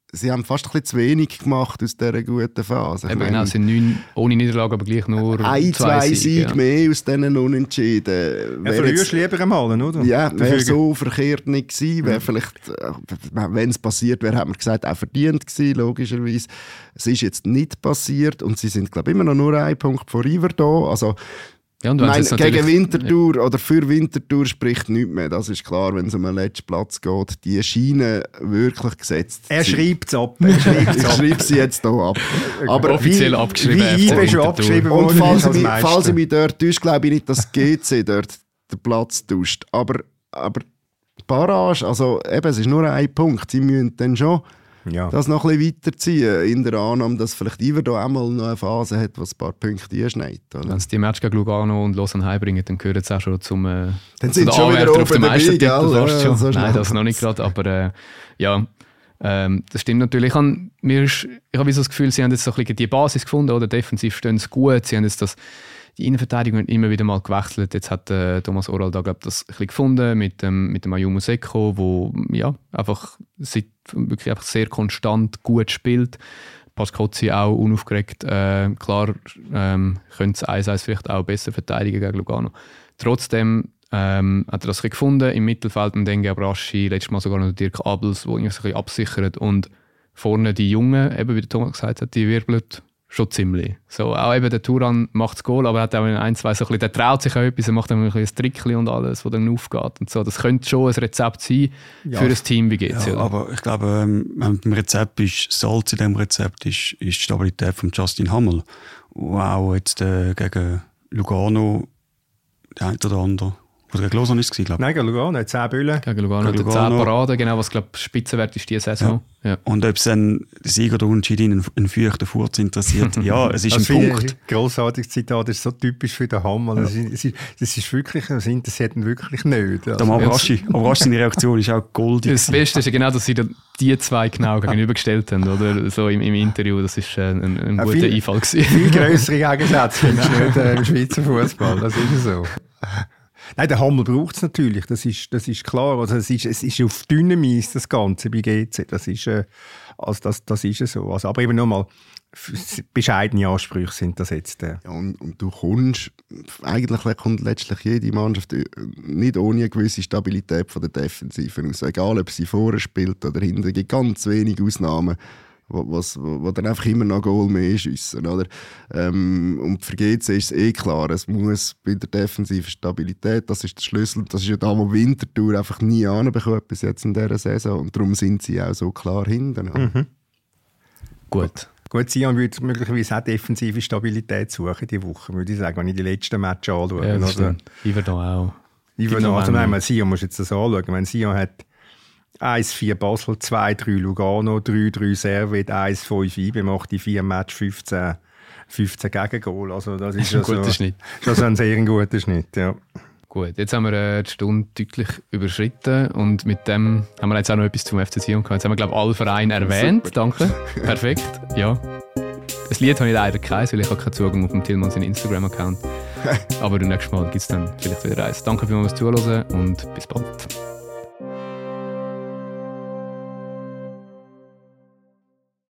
sie haben fast ein bisschen zu wenig gemacht aus dieser guten Phase. Genau, es sind 9 ohne Niederlage, aber gleich nur 2 Siege mehr aus diesen Unentschieden. Ja, verlierst lieber einmal, oder? Ja, wäre so verkehrt nicht gewesen. Wäre vielleicht, wenn es passiert wäre, hat man gesagt, auch verdient gewesen, logischerweise. Es ist jetzt nicht passiert und sie sind, glaube ich, immer noch nur 1 Punkt vor Iverdon. Also, ja, und gegen Winterthur oder für Winterthur spricht nichts mehr. Das ist klar, wenn es um den letzten Platz geht. Die scheinen wirklich gesetzt zu sein. Er schreibt es ab. Ich schreibe sie jetzt hier ab. Aber offiziell abgeschrieben. Wie IB schon abgeschrieben und worden falls ich mich dort täusche, glaube ich nicht, dass GC dort den Platz tauscht. Aber Barrage, also eben, es ist nur 1 Punkt. Sie müssen dann schon das noch ein bisschen weiterziehen, in der Annahme, dass vielleicht Iverdon einmal noch eine Phase hat, was ein paar Punkte einschneidet. Wenn sie die Match gegen Lugano und Lausanne heimbringen, dann gehören sie auch schon zum dann sind sie schon wieder auf dem Meistertitel. Ja, nein, das noch nicht gerade, aber das stimmt natürlich. Ich habe so das Gefühl, sie haben jetzt so ein bisschen die Basis gefunden, oder defensiv stehen sie gut, sie haben jetzt die Innenverteidigung immer wieder mal gewechselt. Jetzt hat Thomas Oral da, glaube ich, das ein bisschen gefunden mit dem Ayumu Seko, wo einfach wirklich einfach sehr konstant gut spielt. Pascozzi auch unaufgeregt. Klar könnte es 1-1 vielleicht auch besser verteidigen gegen Lugano. Trotzdem hat er das ein gefunden im Mittelfeld und Dengue Abraschi, letztes Mal sogar noch Dirk Abels, der ihn ein bisschen absichert. Und vorne die Jungen, eben wie der Thomas gesagt hat, die wirbeln schon ziemlich. So, auch eben der Thuram macht das Goal, aber er hat auch in 1-2 so ein bisschen, der traut sich auch etwas, er macht ein Trickchen und alles, was dann aufgeht. Und so. Das könnte schon ein Rezept sein für ein Team wie GC. Ja, aber ich glaube, beim Rezept ist Salz in diesem Rezept ist die Stabilität von Justin Hammel. Und auch jetzt gegen Lugano, der eine oder andere. Oder gegen Lausanne ist es, glaube ich. Nein, gegen Lugano, 10 Böllen. Gegen Lugano hat 10 Paraden, genau, was, glaube ich, Spitzenwert ist diese Saison. Ja. Ja. Und ob es dann der Sieger oder Unentschieden einen feuchten Furz interessiert, ja, es ist ein Punkt. Ein grossartiges Zitat, das ist so typisch für den Hammer. Ja. Das ist wirklich, das interessiert ihn wirklich nicht. Also, aber seine Reaktion ist auch goldig. Das Beste ist ja genau, dass sie die 2 genau gegenübergestellt haben, oder? So im Interview, das war ein guter Einfall gewesen. Viel grössere Gegensätze findest du nicht im Schweizer Fußball, das ist so. Nein, der Hammel braucht es natürlich, das ist klar. Also es ist auf dünnem Eis, das Ganze bei GC. Das ist so. Also, aber eben nochmal, bescheidene Ansprüche sind das jetzt. Ja, und du kommst, eigentlich kommt letztlich jede Mannschaft nicht ohne eine gewisse Stabilität von der Defensive aus. Egal, ob sie vorne spielt oder hinten, es gibt ganz wenige Ausnahmen, wo dann einfach immer noch Goal mehr schiessen, oder? Und für GC ist es klar, es muss bei der defensiven Stabilität, das ist der Schlüssel, das ist ja da, wo Winterthur einfach nie anbekommen bis jetzt in dieser Saison und darum sind sie auch so klar hinten. Mhm. Gut, Sion würde möglicherweise auch defensive Stabilität suchen diese Woche, würde ich sagen, wenn ich die letzten Matches anschaue. Ja, das stimmt. Iverdon auch. Sion muss jetzt das anschauen. Wenn Sion hat 1-4 Basel, 2-3 Lugano, 3-3 Servet, 1-5 IBE, macht die 4 Match 15 Gegengol. Also das ist ein guter Schnitt. Das ist ein sehr guter Schnitt, ja. Gut, jetzt haben wir die Stunde deutlich überschritten und mit dem haben wir jetzt auch noch etwas zum FC Sion gehabt. Jetzt haben wir, glaube ich, alle Vereine erwähnt. Super. Danke. Perfekt. Ja. Das Lied habe ich leider keins, weil ich habe keinen Zugang auf dem Tillmann seinen Instagram-Account. Aber beim nächsten Mal gibt es dann vielleicht wieder eins. Danke vielmals fürs Zuhören und bis bald.